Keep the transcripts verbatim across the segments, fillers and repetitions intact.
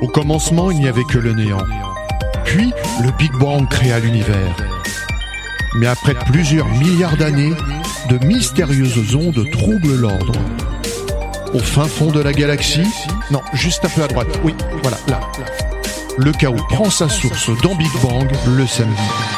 Au commencement, il n'y avait que le néant. Puis, le Big Bang créa l'univers. Mais après plusieurs milliards d'années, de mystérieuses ondes troublent l'ordre. Au fin fond de la galaxie, non, juste un peu à droite, oui, voilà, là. Le chaos prend sa source dans Big Bang le samedi.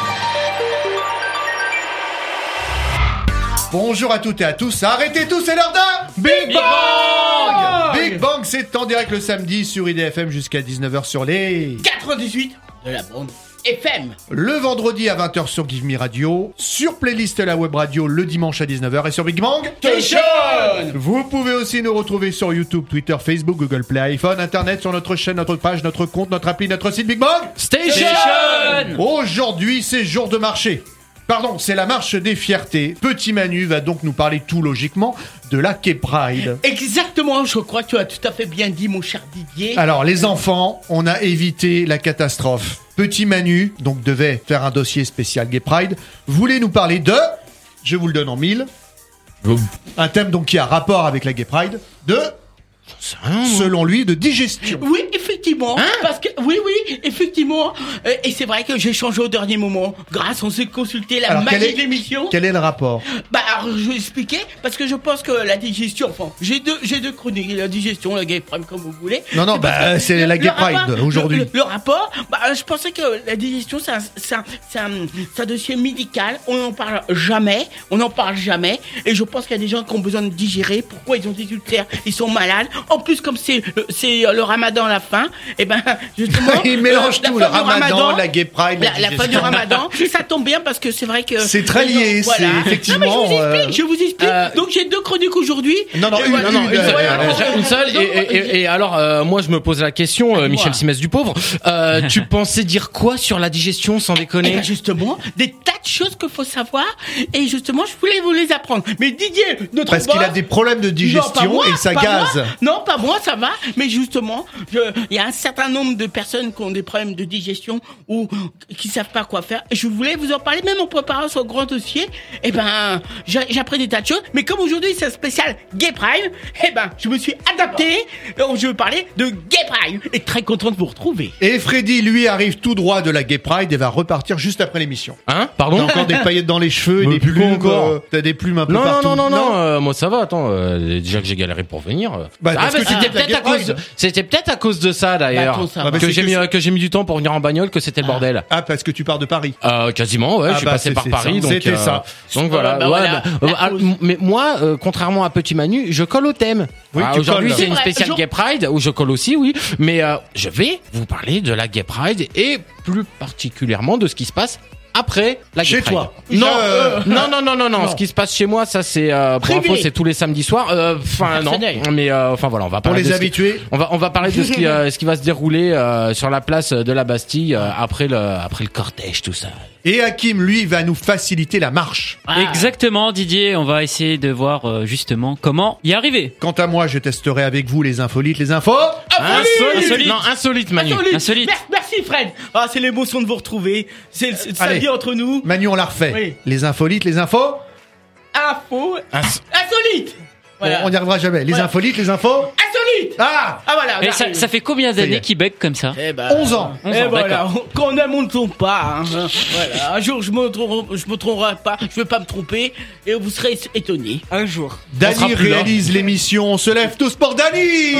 Bonjour à toutes et à tous, arrêtez tous, c'est l'heure d'un Big Bang. Big Bang, c'est en direct le samedi sur I D F M jusqu'à dix-neuf heures sur les quatre-vingt-dix-huit de la bande F M. Le vendredi à vingt heures sur Give Me Radio, sur Playlist la web radio le dimanche à dix-neuf heures et sur Big Bang Station. Vous pouvez aussi nous retrouver sur YouTube, Twitter, Facebook, Google Play, iPhone, Internet, sur notre chaîne, notre page, notre compte, notre appli, notre site Big Bang Station. Aujourd'hui, c'est jour de marché. Pardon, c'est la marche des fiertés. Petit Manu va donc nous parler tout logiquement de la Gay Pride. Exactement, je crois que tu as tout à fait bien dit, mon cher Didier. Alors, les enfants, on a évité la catastrophe. Petit Manu, donc, devait faire un dossier spécial Gay Pride, voulait nous parler de... Je vous le donne en mille. Un thème donc qui a rapport avec la Gay Pride. De... Selon lui, de digestion. Oui, effectivement. Hein parce que oui, oui, effectivement. Euh, et c'est vrai que j'ai changé au dernier moment. Grâce, on s'est consulté la Alors, magie est, de l'émission. Quel est le rapport? Bah, alors, je vais expliquer. Parce que je pense que la digestion, enfin, j'ai deux, j'ai deux chroniques. La digestion, la Gay Pride, comme vous voulez. Non, non, c'est bah, c'est le, la Gay Pride rapport, aujourd'hui. Le, le, le rapport, bah, je pensais que la digestion, c'est un, c'est un, c'est un, c'est un dossier médical. On n'en parle jamais. On n'en parle jamais. Et je pense qu'il y a des gens qui ont besoin de digérer. Pourquoi ils ont des ulcères? Ils sont malades. En plus, comme c'est c'est le ramadan à la fin, et ben justement il mélange euh, tout, le ramadan, ramadan, la Gay Pride, la, la, la fin du ramadan, ça tombe bien parce que c'est vrai que c'est très lié, gens, voilà. C'est effectivement. Non, mais je vous explique, euh... je vous explique. Euh... Donc j'ai deux chroniques aujourd'hui. Non non, une, voilà, non, non, une, une, une, une seule. Et, et, et, et alors euh, moi je me pose la question, euh, Michel Simès du pauvre, euh, tu pensais dire quoi sur la digestion sans déconner? Eh ben justement, des tas de choses qu'il faut savoir et justement je voulais vous les apprendre. Mais Didier, notre parce qu'il a des problèmes de digestion moi, et ça gaze. Moi. Non, pas moi, ça va. Mais justement, il y a un certain nombre de personnes qui ont des problèmes de digestion ou qui savent pas quoi faire. Je voulais vous en parler, même en préparant ce grand dossier. Eh ben, j'ai, j'ai appris des tas de choses. Mais comme aujourd'hui c'est un spécial Gay Pride, eh ben, je me suis adapté. Donc, je veux parler de Gay Pride. Et très content de vous retrouver. Et Freddy, lui, arrive tout droit de la Gay Pride et va repartir juste après l'émission. Hein? Pardon? T'as encore des paillettes dans les cheveux et des plumes encore. Euh, t'as des plumes un peu non, partout. Non, non, non, non. Euh, moi ça va. Attends, euh, déjà que j'ai galéré pour venir. Bah, ah, bah, c'était peut-être à cause. De... C'était peut-être à cause de ça d'ailleurs bah, bah, que j'ai que mis c'est... que j'ai mis du temps pour venir en bagnole, que c'était le bordel. Ah parce que tu pars de Paris. Euh, quasiment ouais, ah, je suis bah, passé c'est, par c'est Paris ça. donc c'était euh, ça. Donc voilà. bah, ouais, voilà. Bah, ah, mais moi euh, contrairement à Petit Manu, je colle au thème. Oui, ah, aujourd'hui colles. c'est une spéciale Gay Pride où je colle aussi oui, mais euh, je vais vous parler de la Gay Pride et plus particulièrement de ce qui se passe après la Gay Chez Pride. toi. Non, euh, non, non, non, non, non, non. Ce qui se passe chez moi, ça c'est euh, pour info, c'est tous les samedis soirs. Enfin euh, non, mais euh, enfin voilà, on va parler pour les de habitués. Qui, on va on va parler de ce qui euh, ce qui va se dérouler euh, sur la place de la Bastille euh, après le après le cortège tout ça. Et Hakim, lui, va nous faciliter la marche. Ah. Exactement, Didier. On va essayer de voir euh, justement comment y arriver. Quant à moi, je testerai avec vous les infolites, les infos. Insolite. Insolite. Non, insolite, Manu. Insolite. Insolite. Merci, Fred. Ah, c'est l'émotion de vous retrouver. C'est le samedi entre nous. Manu, on la refait. Oui. Les infolites, les infos. Info. Ins- Insolite. Voilà. Bon, on n'y arrivera jamais. Les voilà. infolites, les infos. Insolite. Ah. Ah voilà. Et ça, ça fait combien d'années qu'il bec comme ça? Eh ben, onze ans. onze ans. Et voilà. Quand on aime, on ne trompe pas. Hein. Voilà. Un jour, je me tromperai, je me tromperai pas. Je vais pas me tromper. Et vous serez étonnés. Un jour. Dany réalise l'émission. On se lève tous pour Dany. Ouais.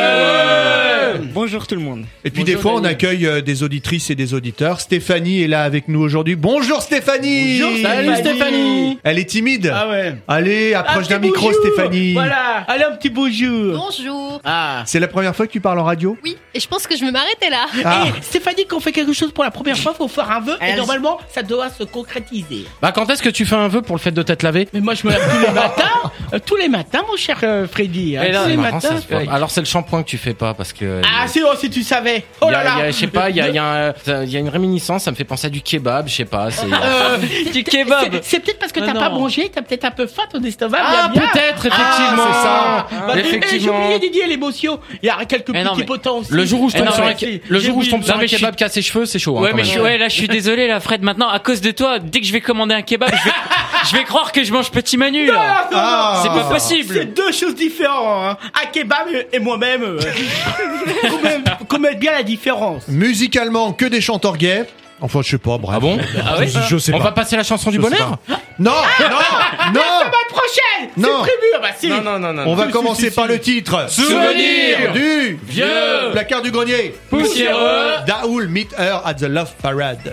Ouais. Bonjour tout le monde. Et puis Bonjour des fois, Dany. on accueille euh, des auditrices et des auditeurs. Stéphanie est là avec nous aujourd'hui. Bonjour Stéphanie. Bonjour Salut Stéphanie. Elle est timide. Ah ouais. Allez, approche d'un bonjour. micro, Stéphanie. Voilà. Allez, un petit bonjour. Bonjour. Ah. C'est la première fois que tu parles en radio? Oui, et je pense que je vais m'arrêter là. Ah. Et Stéphanie, quand on fait quelque chose pour la première fois, faut faire un vœu. Et Elle- normalement, ça doit se concrétiser. Bah quand est-ce que tu fais un vœu pour le fait de t'être lavé? Mais moi, je me lave tous les matins. euh, tous les matins, mon cher euh, Freddy. Hein, Et là, tous les c'est marrant, matins. ça se fait. Alors c'est le shampoing que tu fais pas parce que. Ah, si, oh, si tu savais. Oh Il y a- là il y a- là. je sais pas, il y a, il y, a un- il y a une réminiscence, ça me fait penser à du kebab, je sais pas. C'est, Euh, Du kebab. c'est- C'est peut-être parce que Ah t'as non. pas mangé, t'as peut-être un peu faim, ton estomac. ah bien, bien. peut-être effectivement. Ah, c'est ça. Bah, eh, j'ai Effectivement. oublié Didier, l'émotion. Il y a quelques Mais non, petits mais- potents aussi. Le jour où je Eh tombe non, sur mais un, si, le j'ai jour où je tombe oublié. sur Non, un mais je kebab qui a ses cheveux, c'est chaud. hein, Ouais, quand mais même. je suis, ouais, là, je suis désolé, là, Fred. Maintenant, à cause de toi, dès que je vais commander un kebab, je vais, je vais croire que je mange Petit Manu, là. Ah, non, Ah. C'est pas C'est possible. deux choses différentes. Hein. Un kebab et moi-même. euh, combien, connaisse bien la différence. Musicalement, que des chanteurs gays. Enfin, je sais pas, bref. Ah bon? Ah ouais? je, je sais On pas. va passer la chanson du Je sais bonheur? pas. Non, non, non. La semaine prochaine. Non. C'est prévu. Ah bah si. Non, non, non, non. On va Si, commencer si, si, par si. le titre. Souvenir du vieux placard du grenier. poussiéreux. Daoul meet her at the Love Parade.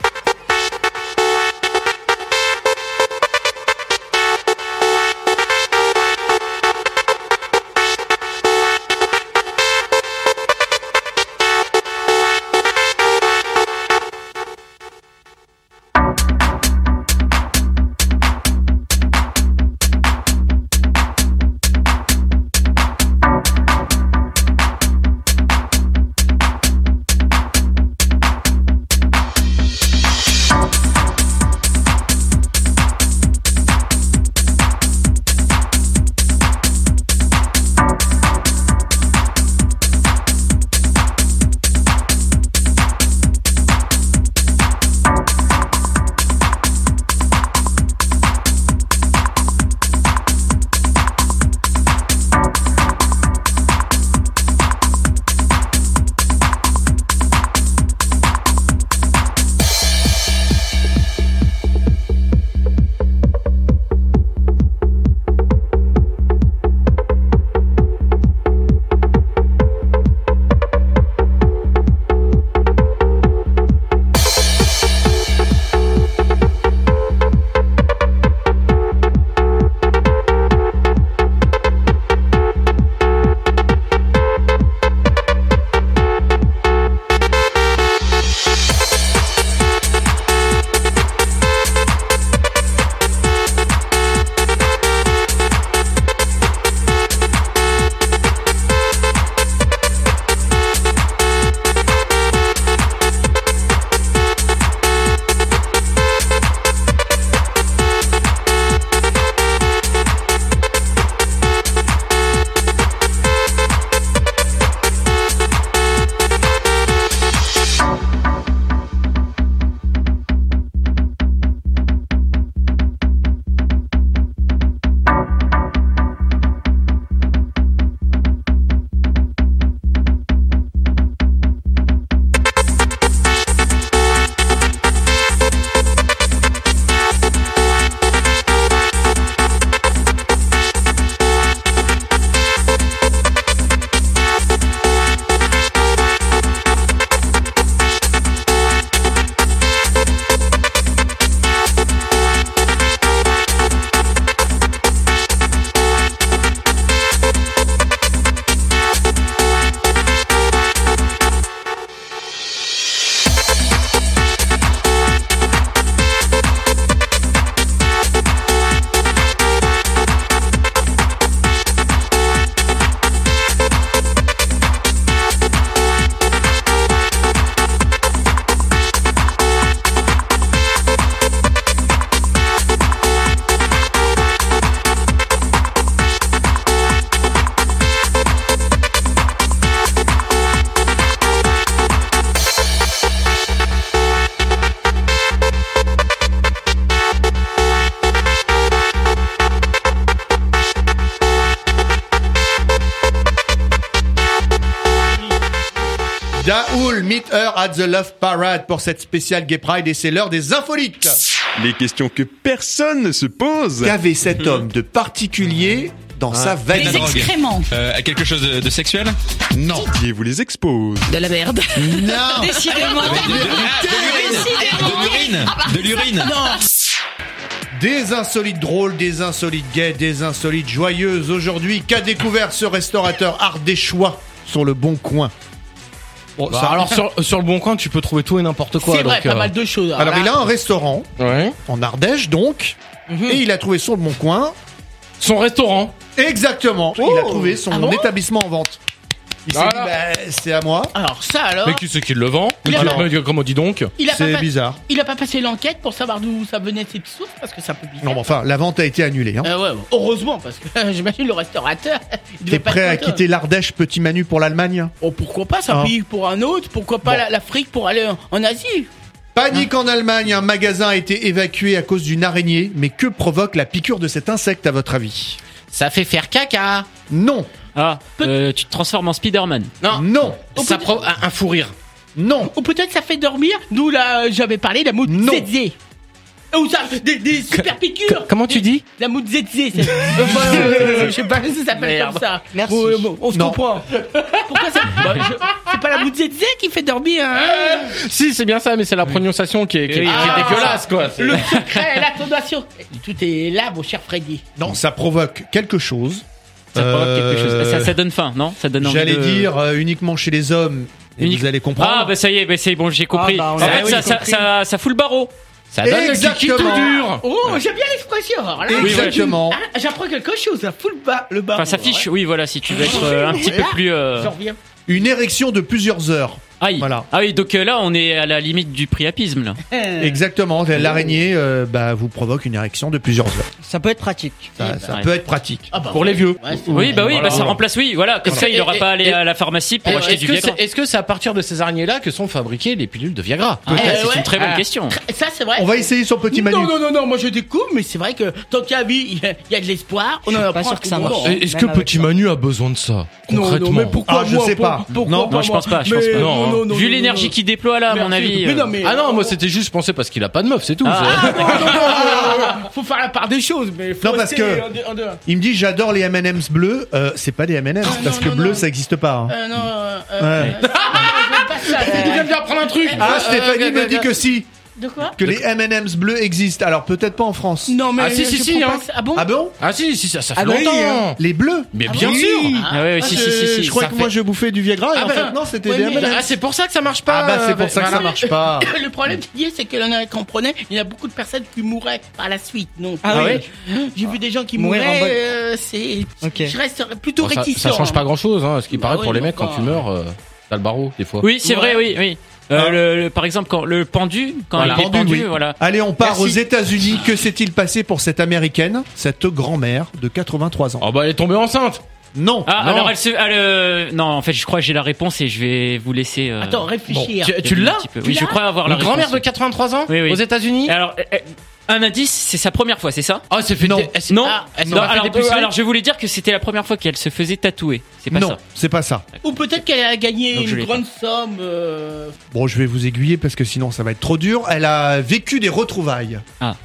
Daoul meet her at the Love Parade pour cette spéciale Gay Pride et c'est l'heure des infolites. Les questions que personne ne se pose. Qu'avait cet homme de particulier dans sa valise? Des excréments. Euh, quelque chose de, de sexuel? Non. Qui vous les expose. De la merde. Non. Décidément. De l'urine? De l'urine? Des insolites drôles, des insolites gays, des insolites joyeuses. Aujourd'hui, qu'a découvert ce restaurateur ardéchois sur le Bon Coin? Bon, Bah, ça- alors sur, sur le Bon Coin, tu peux trouver tout et n'importe quoi. C'est vrai, donc, pas euh, mal de choses. Alors, il là, a un restaurant Ouais. en Ardèche, donc, et il a trouvé sur le Bon Coin. Son restaurant. Exactement. Il a trouvé son Ah bon établissement en vente. Il s'est Voilà. dit, bah, c'est à moi. Alors ça alors, Mais qui c'est qui le vend? Il a- Alors, mais comment dis donc? il a, pas C'est pas- bizarre. il a pas passé l'enquête pour savoir d'où ça venait cette source parce que c'est un peu bizarre. Non, mais enfin, la vente a été annulée. Hein. Euh, ouais, ouais. Heureusement parce que j'imagine le restaurateur. Il devait T'es pas prêt être à content. quitter l'Ardèche, petit Manu, pour l'Allemagne? Oh pourquoi pas, ça Ah. pays pour un autre, pourquoi pas Bon. la- l'Afrique pour aller en, en Asie. Panique en Allemagne, un magasin a été évacué à cause d'une araignée. Mais que provoque la piqûre de cet insecte, à votre avis? Ça fait faire caca. Non. Ah, euh, tu te transformes en Spider-Man. Non, Non. ça pro- un, un fou rire. Non. Ou peut-être ça fait dormir. Nous, là, j'avais parlé de la mouche Non. zézé. Ou ça, des, des super piqûres. Comment tu dis? La mouche zézé. c'est- Euh, bah, euh, je sais pas si ça s'appelle Merde. comme ça. Merci. Bon, euh, bon, on se Non. comprend. Pourquoi ça bah, je- C'est pas la mouche zézé qui fait dormir, hein. Si, c'est bien ça, mais c'est la prononciation qui est, qui est- Oui. qui est Ah. dégueulasse, quoi. C'est- Le secret, l'intonation. Tout est là, mon cher Freddy. Non, ça provoque quelque chose. Ça provoque Euh, quelque chose. Ça, ça donne faim, non? Ça donne envie J'allais de- dire euh, uniquement chez les hommes. Et Unique- vous allez comprendre. Ah, bah ça y est, bah c'est bon, j'ai compris. Ah, bah, on en a- fait, ah oui, ça, j'ai ça, compris. ça, ça fout le barreau. Ça donne le kiki tout Exactement. dur. Oh, j'aime bien l'expression. Alors là, Exactement. Ah, j'apprends quelque chose. Ça fout le bas, le bas. Enfin, ça fiche, oui, voilà, si tu veux être euh, un petit peu plus. euh, J'en reviens. Une érection de plusieurs heures. Aïe. Voilà. Ah oui, donc euh, là, on est à la limite du priapisme, là. Exactement. L'araignée euh, bah, vous provoque une érection de plusieurs heures. Ça peut être pratique. Ça, ça Ouais. peut être pratique. Ah bah, Pour les vieux. ouais, c'est- Oui, bah oui, Voilà. bah ça remplace, oui, voilà. Comme Est-ce ça, que- il n'aura et- pas à aller et- à la pharmacie pour acheter Est-ce du que, Viagra. c'est, est-ce que c'est à partir de ces araignées-là que sont fabriquées les pilules de Viagra? Ah, c'est ouais. une très bonne Ah. question. Ça, c'est vrai. On va essayer son petit Manu. Non, non, non, non, moi je découvre, mais c'est vrai que tant qu'il y a vie, il y a- il y a de l'espoir. On en a pas sûr que ça marche. Est- Est-ce Même que avec Petit ça. Manu a besoin de ça? Non, Concrètement. non, mais pourquoi Ah, je moi, sais pour- pas. pourquoi Non, pas non, je moi pense pas, je pense Mais pas. non, non, non, Vu non, l'énergie non. qu'il déploie là, à mon Merci. avis. Mais euh, non, mais Ah non, moi c'était juste pensé parce qu'il a pas de meuf, c'est tout. Ah. C'est- Ah, non, non, non, non, non, faut faire la part des choses, mais faut Non, parce rester que- en deux- en deux. Il me dit j'adore les M and M's bleus. Euh, c'est pas des M and M's Ah, parce non, que non, bleu non. ça existe pas. hein. Euh, non, euh, euh, Ouais. euh, j'aime pas ça. Tu viens de bien prendre un truc. Ah, Euh, Stéphanie euh, me dit euh, que si, De quoi? que les M and M's bleus existent. Alors peut-être pas en France. Non, mais Ah, si, si, je si, prends hein. pas ça. Ah bon? Ah bon? Ah si, si, ça, ça fait Ah bah oui, longtemps. hein. Les bleus. Mais Ah bien bon? sûr. Ah ouais, ouais, si, si, si, si. Je crois ça que fait- moi je bouffais du Viagra et Ah en bah, fait non c'était ouais, des mais- M and M's. Ah, c'est pour ça que ça marche pas. Ah bah c'est pour euh, ça que ça voilà. marche pas. Le problème qu'il y a, c'est que l'on a qu'on prenait, il y a beaucoup de personnes qui mouraient par la suite. Donc, Ah euh, oui. j'ai vu des gens qui Mourir en mouraient. mode- euh, c'est, Ok. je reste plutôt Bon, ça, réticent. ça change pas grand chose, hein. Ce qui Bah paraît oui, pour les mais mecs quand enfin- tu meurs, euh, t'as le barreau des fois. Oui, c'est Ouais. vrai, oui, oui. Euh, le, le- par exemple, quand le pendu, quand Voilà. il est Pendu, pendu, oui. voilà. Allez, on part Merci. aux États-Unis. Que s'est-il passé pour cette américaine, cette grand-mère de quatre-vingt-trois ans? Oh bah elle est tombée enceinte. Non. Ah, Non. alors elle se, elle, euh, non, en fait, je crois que j'ai la réponse et je vais vous laisser. euh, Attends, réfléchir. Tu, tu un l'as petit peu. Tu Oui, je l'as crois avoir la Une grand-mère réponse. de quatre-vingt-trois ans Oui, oui. aux États-Unis. Alors, euh, euh, un indice, c'est sa première fois, c'est ça? Oh, c'est fait. Non. des- elle s'est- Non, ah, elle s'est non, pas fait alors, dépuceler euh, alors je voulais dire que c'était la première fois qu'elle se faisait tatouer. C'est pas non, ça. c'est pas ça. Ou peut-être qu'elle a gagné Donc, je une l'ai grande somme. euh, Bon, je vais vous aiguiller parce que sinon ça va être trop dur. Elle a vécu des retrouvailles.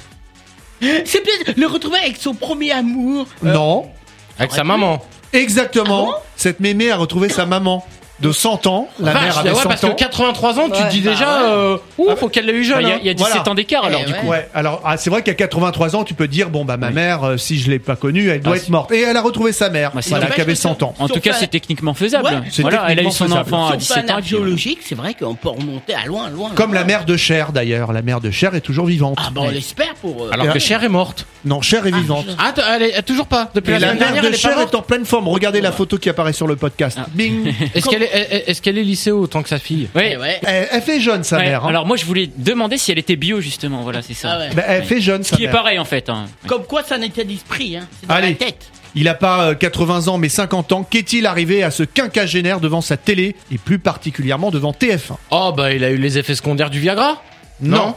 C'est peut-être le retrouver avec son premier amour. Euh, Non. Avec sa maman. Exactement. Cette mémé a retrouvé sa maman de cent ans. La Vache, mère avait ouais, cent parce ans. que quatre-vingt-trois ans, tu te Ouais, dis bah déjà, ouais. euh, ouh, faut qu'elle l'ait eu Bah, jeune. Il y a, hein. il y a dix-sept Voilà. ans d'écart alors Eh du ouais. coup. Ouais, alors ah, c'est vrai qu'à quatre-vingt-trois ans, tu peux dire bon bah ma Oui. mère, euh, si je l'ai pas connue, elle doit Ah, être si. morte. Et elle a retrouvé sa mère, Bah, c'est voilà, dommage qui avait que cent ans. En Sauf tout cas, à- c'est techniquement faisable. Ouais, c'est Voilà, elle a eu techniquement son faisable. enfant à Sur le dix-sept plan ans. et puis, biologique, c'est vrai qu'on peut remonter à loin, loin. Comme loin. la mère de Cher d'ailleurs. La mère de Cher est toujours vivante. Ah bah on l'espère pour. euh, Alors que Cher est morte. Non, Cher est vivante. Ah, t- elle est toujours pas. Depuis Et la la semaine mère dernière, de elle est pas Cher morte. est en pleine forme. Regardez la photo qui apparaît sur le podcast. Ah. Bing. Est-ce qu'elle est, est- est-ce qu'elle est lycéo autant que sa fille? Ouais. eh ouais. Elle, elle fait jeune sa Ouais, mère. hein. Alors moi je voulais demander si elle était bio justement, voilà c'est ça. Ah ouais. Bah, elle fait jeune Ce sa qui est mère. pareil en fait. Hein. Comme quoi, c'est un état d'esprit, hein. C'est dans Allez. la tête. Il a pas euh, quatre-vingts ans mais cinquante ans. Qu'est-il arrivé à ce quinquagénaire devant sa télé et plus particulièrement devant T F un? Oh bah il a eu les effets secondaires du Viagra. Non.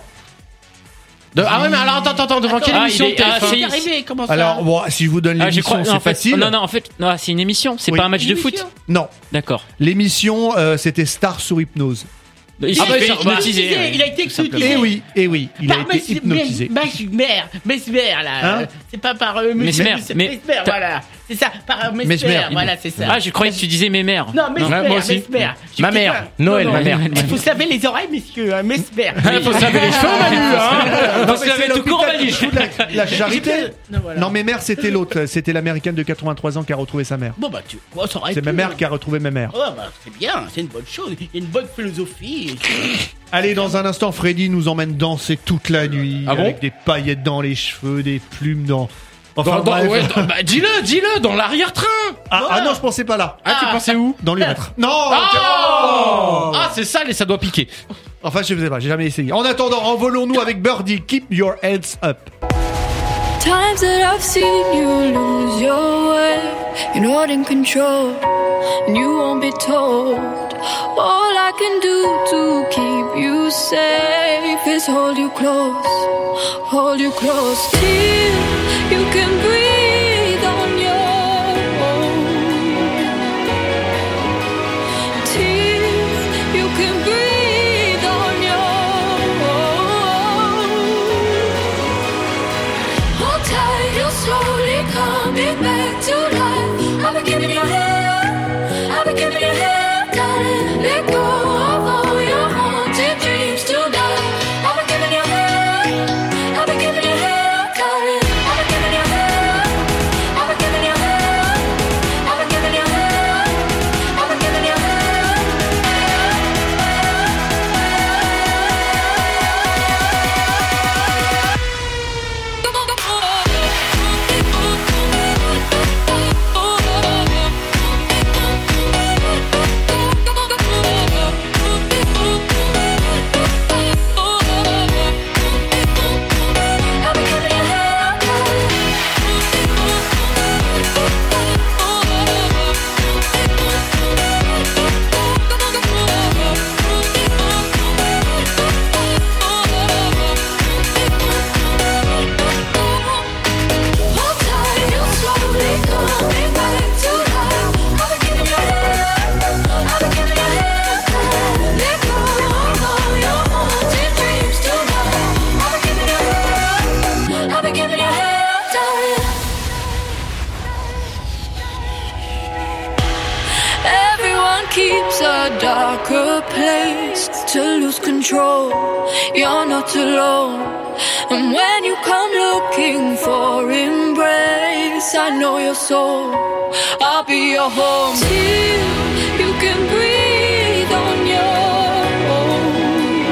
De- ah ouais mais alors attends attends attends devant Attends, quelle ah, émission il est- de T F un? ah, C'est c'est- arrivé, comment ça? Alors bon, si je vous donne Ah, j'ai l'émission, cru- c'est en fait, facile. non non en fait non, c'est une émission, c'est Oui. pas un match de Une foot. émission. Non. D'accord. L'émission, euh, c'était Star sous hypnose. Il Ah s'est bah, fait il- hypnotiser. il- ouais, il a été tout simplement. hypnotisé. Eh oui, eh oui, il a Par été Mes- hypnotisé. Mes- Mesmer, Mesmer, là. Hein euh, c'est pas par euh, Mesmer, c'est mais- Mesmer, voilà. C'est ça, par euh, Mesmer, Mesmer. voilà, c'est ça. Ah je croyais que tu disais mes mères. Non, Mesmer, Ouais, moi aussi. Mesmer. Je Ma sais mère. pas. Noël, Non, ma non, mère. Il faut se laver les oreilles, messieurs, hein, Mesmer. Il faut se laver les cheveux Manu hein. Parce qu'elle avait tout court Manu. La, la charité. Non, voilà. Non, mais mère, c'était l'autre. C'était l'américaine de quatre-vingt-trois ans qui a retrouvé sa mère. Bon, bah, tu. Bon, ça aurait C'est pu, ma mère hein. qui a retrouvé ma mère. Ouais, bah, c'est bien, c'est une bonne chose. Il y a une bonne philosophie. Allez, dans un instant, Freddy nous emmène danser toute la nuit. Ah bon avec des paillettes dans les cheveux, des plumes dans. Enfin, Dans- dans- bref. ouais, dans- bah, dis-le, dis-le, dans l'arrière-train. Ah, ah non, je pensais pas là. Ah, tu Ah. pensais où? Dans l'urètre. Non Oh ah, c'est sale et ça doit piquer. Enfin, je sais pas, j'ai jamais essayé. En attendant, envolons-nous avec Birdie. Keep your heads up. Times that I've seen you lose your way, you're not in control, and you won't be told. All I can do to keep you safe is hold you close, hold you close till you can breathe on your own. giving you hell. I've been giving you hell, darling. Let go of all your haunted dreams tonight. I've been giving you hell. I've been giving you hell, darling. I've been giving you hell. I've been giving you hell. I've been giving you hell. I've been giving you hell. Keeps a darker place to lose control. You're not alone. And when you come looking for embrace, I know your soul. I'll be your home till you can breathe on your own.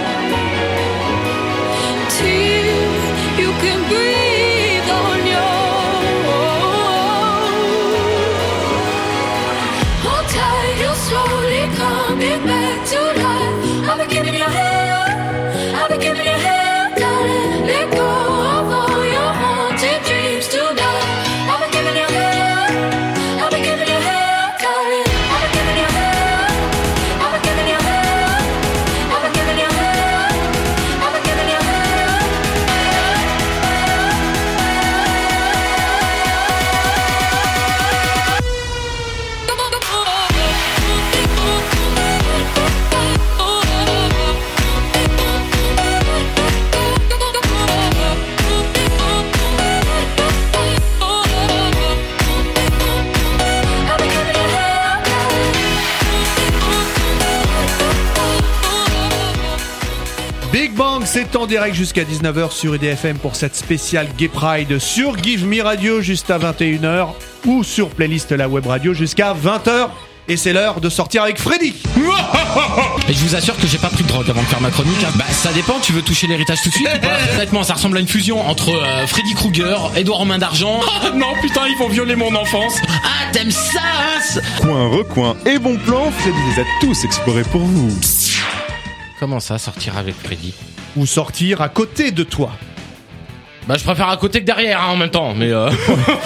Till you can breathe on your own. Hold tight, you're slowly coming back to life. I've been giving you hell. I've been giving you hell, darling. Let go of all your haunted dreams tonight. I've been giving you hell. I've been giving you hell, darling. I've been giving you hell. I've been giving you hell. I've been giving you hell. I've been giving you hell. Big Bang, c'est en direct jusqu'à dix-neuf heures sur I D F M pour cette spéciale Gay Pride sur Give Me Radio juste à vingt et une heures ou sur Playlist la web radio jusqu'à vingt heures. Et c'est l'heure de sortir avec Freddy. Et je vous assure que j'ai pas pris de drogue avant de faire ma chronique. Hein. Bah ça dépend, tu veux toucher l'héritage tout de suite ou pas? Honnêtement, ça ressemble à une fusion entre euh, Freddy Krueger, Edouard aux mains d'argent. Oh, non putain, ils vont violer mon enfance. Ah t'aimes ça hein? Coin, recoin et bon plan, Freddy les a tous explorés pour vous. Comment ça, sortir avec Freddy? Ou sortir à côté de toi. Bah je préfère à côté que derrière hein, en même temps, mais euh...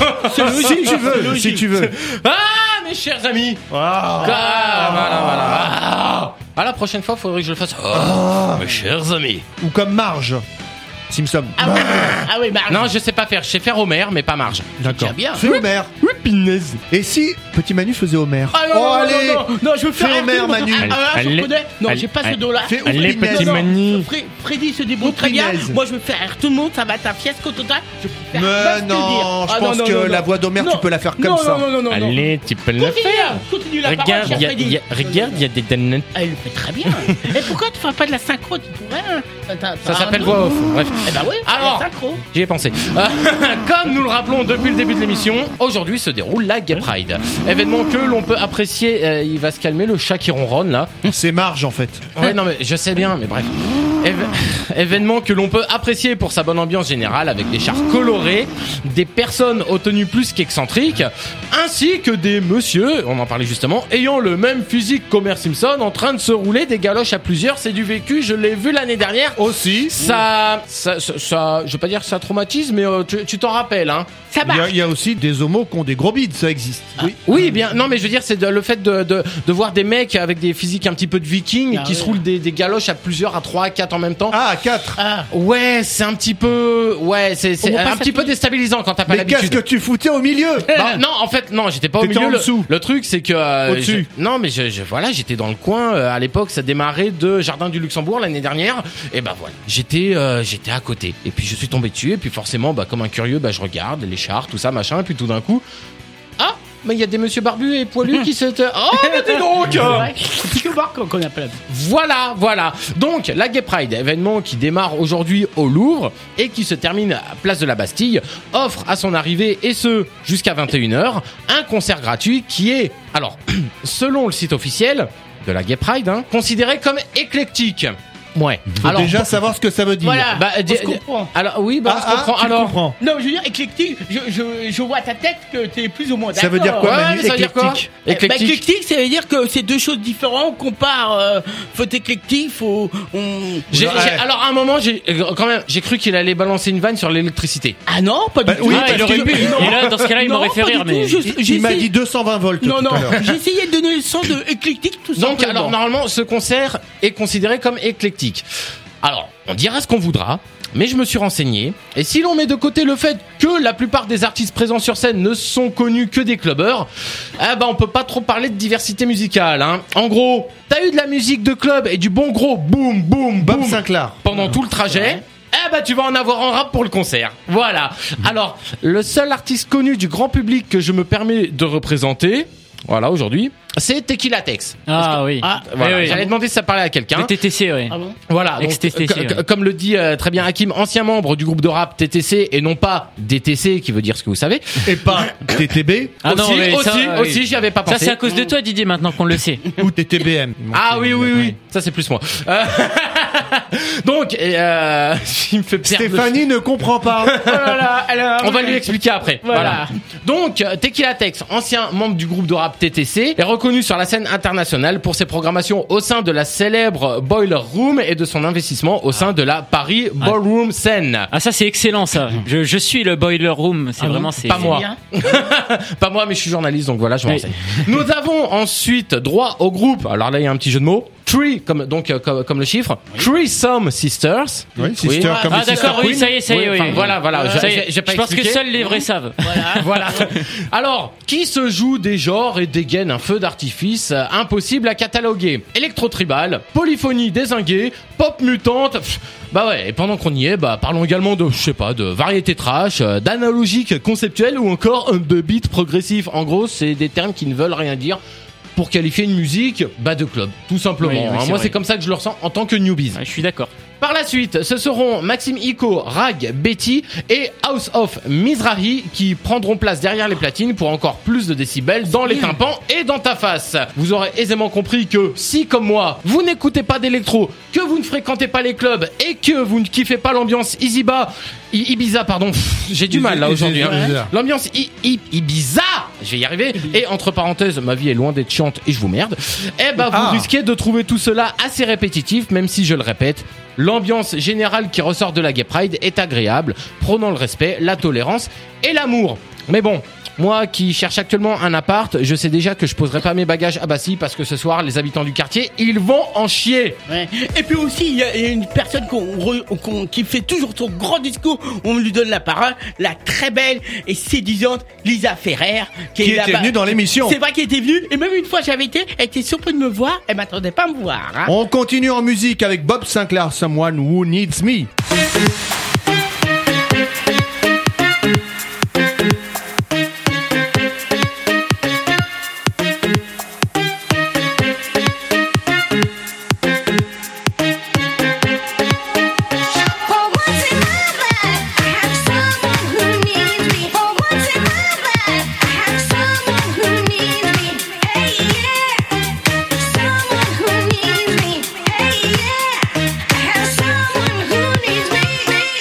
si tu veux, si tu veux. Ah mes chers amis. Ah, ah voilà voilà. Ah, ah la prochaine fois, faudrait que je le fasse. Oh, ah, mes chers amis. Ou comme Marge. Simpson. Ah oui, ah oui, Marge. Non, je sais pas faire. Je sais faire Homer, mais pas Marge. D'accord. C'est bien. Fais Homer. Oui, pinaise. Et si Petit Manu faisait Homer? Ah non, oh, non, allez. non, non, non, je veux faire Fais Homer, Manu. Ah, ah, je Allez. connais. Non, Allez. j'ai pas ce Allez. dos-là. Fais Allez, Homer. petit Non, non, Manu. Fre- Freddy se débrouille très bien. Pinaise. Moi, je veux faire tout le monde. Ça va être un fiasco total. Je peux faire Mais pas te non, dire. je Ah, pense non, que non, la non. voix d'Homer, Non. tu peux la faire comme non, ça. Non, non, non, non. Allez, tu peux le Continue, faire. continue la Regarde, parole, il y cher a, Freddy. y a- regarde, il y a des donuts. Ah, il le fait très bien. Et pourquoi tu fais pas de la synchro? Tu pourrais. Hein. T'as- t'as- Ça t'as s'appelle un voix don. off. Bref. Eh ben oui, Alors, la synchro. J'y ai pensé. Euh, comme nous le rappelons depuis le début de l'émission, aujourd'hui se déroule la Gay Pride. Événement que l'on peut apprécier. Euh, il va se calmer, le chat qui ronronne là. C'est Marge en fait. Ouais, non mais je sais bien, mais bref. Éve- événement que l'on peut apprécier pour sa bonne ambiance générale avec des chars colorés, des personnes aux tenues plus qu'excentriques, ainsi que des messieurs, on en parlait justement, ayant le même physique qu'Homer Simpson en train de se rouler des galoches à plusieurs. C'est du vécu, je l'ai vu l'année dernière. Aussi. Ça, ça, ça, ça- je veux pas dire que ça traumatise, mais euh, tu tu t'en rappelles, hein. Ça Il y, a, marche. il y a aussi des homos qui ont des gros bides, ça existe. Oui. Oui, bien. Non, mais je veux dire, c'est de- le fait de, de, de voir des mecs avec des physiques un petit peu de vikings Ah qui ouais. se roulent des, des galoches à plusieurs, à trois, à quatre en même temps. Ah, quatre. Ah. Ouais, c'est un petit peu, ouais, c'est, c'est On va pas un petit peu s'appuyer. déstabilisant quand t'as pas Mais qu'est-ce l'habitude. que tu foutais au milieu? Bah, non, en fait, non, j'étais pas au T'étais milieu. en Le- dessous. Le, truc, c'est que euh, Au-dessus. je- non, mais je, je- voilà, j'étais dans le coin. euh, à l'époque, ça démarrait de Jardin du Luxembourg l'année dernière. Et bah voilà, j'étais, euh, j'étais à côté. Et puis je suis tombé dessus. Et puis forcément, bah comme un curieux, bah je regarde les chars, tout ça, machin. Et puis tout d'un coup, ah, mais il y a des monsieur barbus et poilus qui se... Oh, mais dis donc. Ouais, petit que voir qu'on appelle. Voilà, voilà. Donc, la Gay Pride, événement qui démarre aujourd'hui au Louvre et qui se termine à Place de la Bastille, offre à son arrivée, et ce, jusqu'à vingt et une heures, un concert gratuit qui est, alors, selon le site officiel de la Gay Pride, hein, considéré comme éclectique. Ouais. Faut Alors, déjà savoir ce que ça veut dire. Voilà. bah, on di- se comprend. alors oui, bah, Ah, on se comprend. ah, tu alors, comprends. Non, je veux dire éclectique. Je, je, je vois à ta tête que t'es plus ou moins d'accord. Ça veut dire quoi, Ouais, Manu, mais ça veut dire quoi éclectique? Eh, bah, Éclectique. éclectique, ça veut dire que c'est deux choses différentes. On compare. Euh, faut être éclectique, faut. On... J'ai- Ouais. j'ai- alors à un moment, j'ai quand même, j'ai cru qu'il allait balancer une vanne sur l'électricité. Ah non, pas du Bah, tout. oui, Ah, parce il aurait que- pu. Et là, dans ce cas-là, il Non, m'aurait fait pas du rire, tout, mais. je- Il, j'ai il m'a essayé- dit deux cent vingt volts Non, tout non, à l'heure. j'ai essayé de donner le sens de éclectique, tout Donc simplement. alors normalement, ce concert est considéré comme éclectique. Alors, on dira ce qu'on voudra, mais je me suis renseigné, et si l'on met de côté le fait que la plupart des artistes présents sur scène ne sont connus que des clubbers, eh ben on peut pas trop parler de diversité musicale, hein. En gros, t'as eu de la musique de club et du bon gros boum boum Bob boum Sinclair. pendant tout le trajet. Eh ben tu vas en avoir en rap pour le concert. Voilà. Alors, le seul artiste connu du grand public que je me permets de représenter, voilà aujourd'hui, c'est Tequila Tex. Ah oui. Ah, Voilà. oui, oui. J'allais demander si ça parlait à quelqu'un. Le T T C, ouais. Ah bon Voilà, donc, Ex-T T C, c- ouais. c- comme le dit euh, très bien Hakim, ancien membre du groupe de rap T T C et non pas D T C qui veut dire ce que vous savez. Et pas T T B Ah non, aussi, mais aussi, ça, oui. aussi, j'y avais pas Ça, pensé. c'est à cause de toi, Didier, maintenant qu'on le sait. ou T T B M. Ah oui, oui, oui, ça c'est plus moi. Euh, donc, et, euh, il me fait perdre le- Stéphanie ne comprend pas. Voilà, alors, On va lui expliquer après. Voilà. Voilà. Donc, euh, Tequila Tex, ancien membre du groupe de rap T T C, est reconnu sur la scène internationale pour ses programmations au sein de la célèbre Boiler Room et de son investissement au sein de la Paris Ballroom Scene. Ah, ça, c'est excellent, ça. Je, je suis le Boiler Room. C'est Ah bon vraiment, c'est. Pas moi. bien. Pas moi, mais je suis journaliste, donc voilà, je me Oui. renseigne. Nous avons ensuite droit au groupe. Alors là, il y a un petit jeu de mots. Three, comme donc euh, comme, comme le chiffre. Threesome Sisters. Oui, Sister comme Ah, les Sister d'accord, oui, Queen. ça y est, ça y est, Oui, oui. enfin, voilà, voilà. Ça J'ai- y est. j'ai- j'ai pas Je pense que expliqué. seuls les vrais savent. Voilà. Alors, qui se joue des genres et dégaine un feu d'artifice euh, impossible à cataloguer. Électro-tribal, polyphonie dézinguée, pop mutante. Pff, bah ouais, et pendant qu'on y est, bah parlons également de, je sais pas, de variété trash, euh, d'analogique conceptuel ou encore euh, de beat progressif. En gros, c'est des termes qui ne veulent rien dire pour qualifier une musique, bah de club, tout simplement. Oui, oui, hein. c'est Moi, vrai. c'est comme ça que je le ressens en tant que newbies. Ouais, je suis d'accord. Par la suite, ce seront Maxime Iko, Rag, Betty et House of Mizrahi qui prendront place derrière les platines pour encore plus de décibels dans les tympans et dans ta face. Vous aurez aisément compris que si, comme moi, vous n'écoutez pas d'électro, que vous ne fréquentez pas les clubs et que vous ne kiffez pas l'ambiance Ibiza, I- Ibiza, pardon, pff, j'ai du mal là aujourd'hui. hein. Ibiza. L'ambiance I- I- Ibiza, je vais y arriver. Et entre parenthèses, ma vie est loin d'être chiante et je vous merde. Eh ben, vous Ah. risquez de trouver tout cela assez répétitif, même si je le répète, l'ambiance générale qui ressort de la Gay Pride est agréable, prônant le respect, la tolérance et l'amour. Mais bon, moi qui cherche actuellement un appart, je sais déjà que je poserai pas mes bagages à Bassy parce que ce soir, les habitants du quartier, ils vont en chier. Ouais. Et puis aussi, il y, a il y a une personne qu'on re- qu'on- qui fait toujours son grand discours, on lui donne la parole, la très belle et séduisante Lisa Ferrer, qui, Qui est était là-bas. venue dans l'émission. C'est vrai qu'elle était venue, et même une fois j'avais été, elle était surprise de me voir, elle m'attendait pas à me voir. Hein. On continue en musique avec Bob Sinclair, Someone Who Needs Me. For once in my life, I have someone who needs me. For once in my life, I have someone who needs me. Hey yeah, someone who needs me. Hey yeah, I have someone who needs me.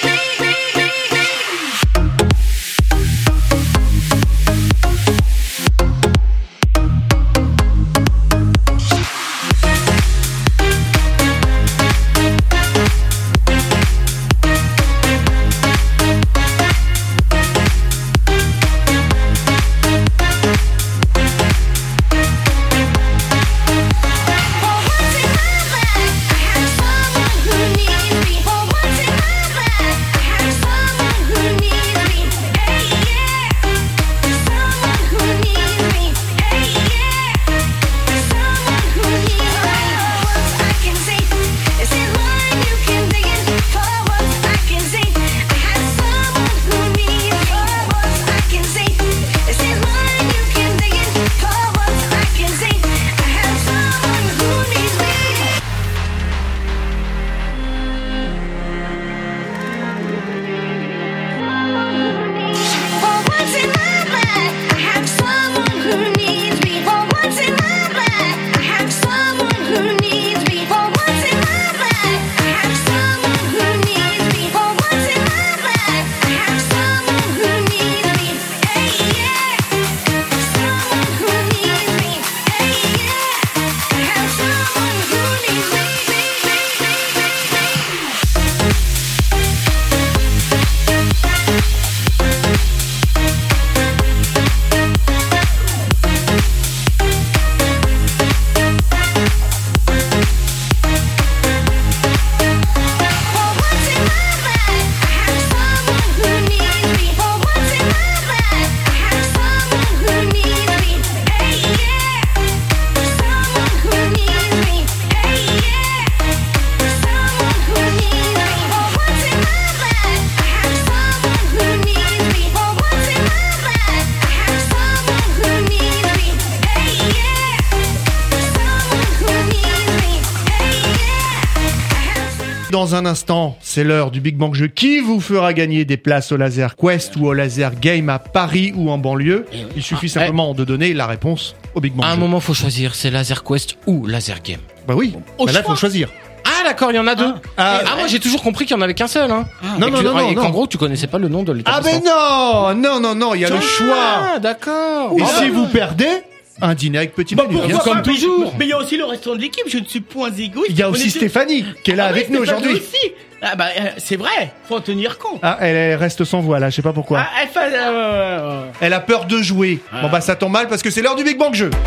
dans un instant, c'est l'heure du Big Bang Jeu qui vous fera gagner des places au Laser Quest ou au Laser Game à Paris ou en banlieue. Il suffit simplement de donner la réponse au Big Bang À un Jeu. moment, faut choisir, c'est Laser Quest ou Laser Game. Bah oui, Au bah là, choix. faut choisir. Ah d'accord, il y en a deux. Ah, Ah, moi j'ai toujours compris qu'il y en avait qu'un seul. Hein. non, Et non, que- non, non, et qu'en non. gros, tu connaissais pas le nom de Ah l'établissement. ben non, non, non, non, il y a le choix. Ah, d'accord. Et Ah, si bah, vous perdez, un dîner avec petit Bah, menu. pourquoi bien pas, sûr. comme mais- toujours. Mais il y a aussi le restant de l'équipe, je ne suis point égoïste. Il y a On aussi est- Stéphanie qui est là Ah avec oui, nous Stéphanie aujourd'hui. aussi. Ah bah euh, c'est vrai, faut en tenir compte. Ah, elle, elle reste sans voix là, je sais pas pourquoi. Ah, elle fait, euh, Elle a peur de jouer. Bon bah ça tombe mal parce que c'est l'heure du Big Bang Jeu.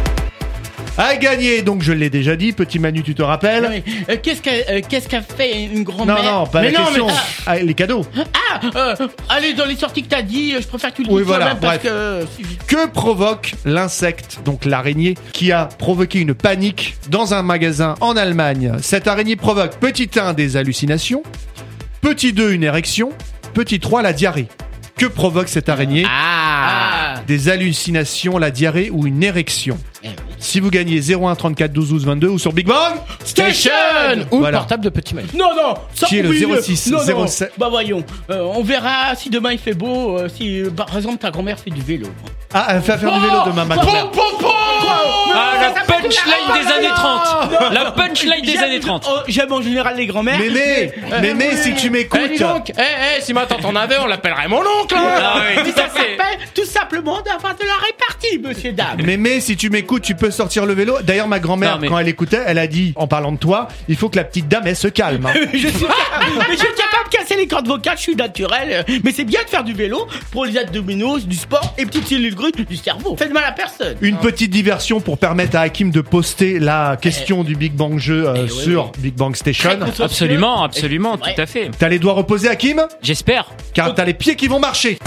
À gagner, donc je l'ai déjà dit, petit Manu, tu te rappelles? oui. Euh, qu'est-ce qu'a euh, qu'est-ce qu'a fait une grand-mère? Non, non, pas mais la non, question. mais- Ah, les cadeaux. Ah, euh, allez, dans les sorties que t'as dit, euh, je préfère que tu le Oui, dises voilà, toi-même parce bref. que... euh, si- Que provoque l'insecte, donc l'araignée, qui a provoqué une panique dans un magasin en Allemagne? Cette araignée provoque, petit un, des hallucinations, petit deux, une érection, petit trois, la diarrhée. Que provoque cette araignée? Ah. Des hallucinations, la diarrhée ou une érection? Eh oui. Si vous gagnez zéro un trente-quatre douze douze vingt-deux ou sur Big Bang Station ou Voilà. le portable de Petit Manu. Non, non, ça Qui est le oublie zéro six, non, zéro non. sept. Bah voyons, euh, on verra si demain il fait beau, euh, si euh, par exemple ta grand-mère fait du vélo. Ah, elle fait faire du vélo demain, ma grand-mère. Ah, la punchline des années trente. La punchline des J'aime- années trente. oh, J'aime en général les grand-mères. Mémé, Euh, Mémé, si tu m'écoutes. Eh, dis donc, eh, eh, si ma tante en avait, on l'appellerait mon oncle. hein. Ah oui, Mais tout à ça fait. s'appelle tout simplement d'avoir de la répartie, monsieur dame. Mémé, si tu m'écoutes, tu peux sortir le vélo. D'ailleurs, ma grand-mère, Non, mais- quand elle écoutait, elle a dit, en parlant de toi, il faut que la petite dame, elle se calme. hein. je suis capable, mais je suis capable de casser les cordes vocales, je suis naturel. euh, Mais c'est bien de faire du vélo pour les abdominaux, du sport et petites cellules grues du cerveau. Faites mal à personne. Une petite diversion pour permettre à Hakim de poster la question du Big Bang Jeu euh, Eh oui, sur Big Bang Station. Très consciencieux. Absolument, absolument, C'est vrai. tout à fait. T'as les doigts reposés, Hakim? J'espère. Car t'as les pieds qui vont marcher.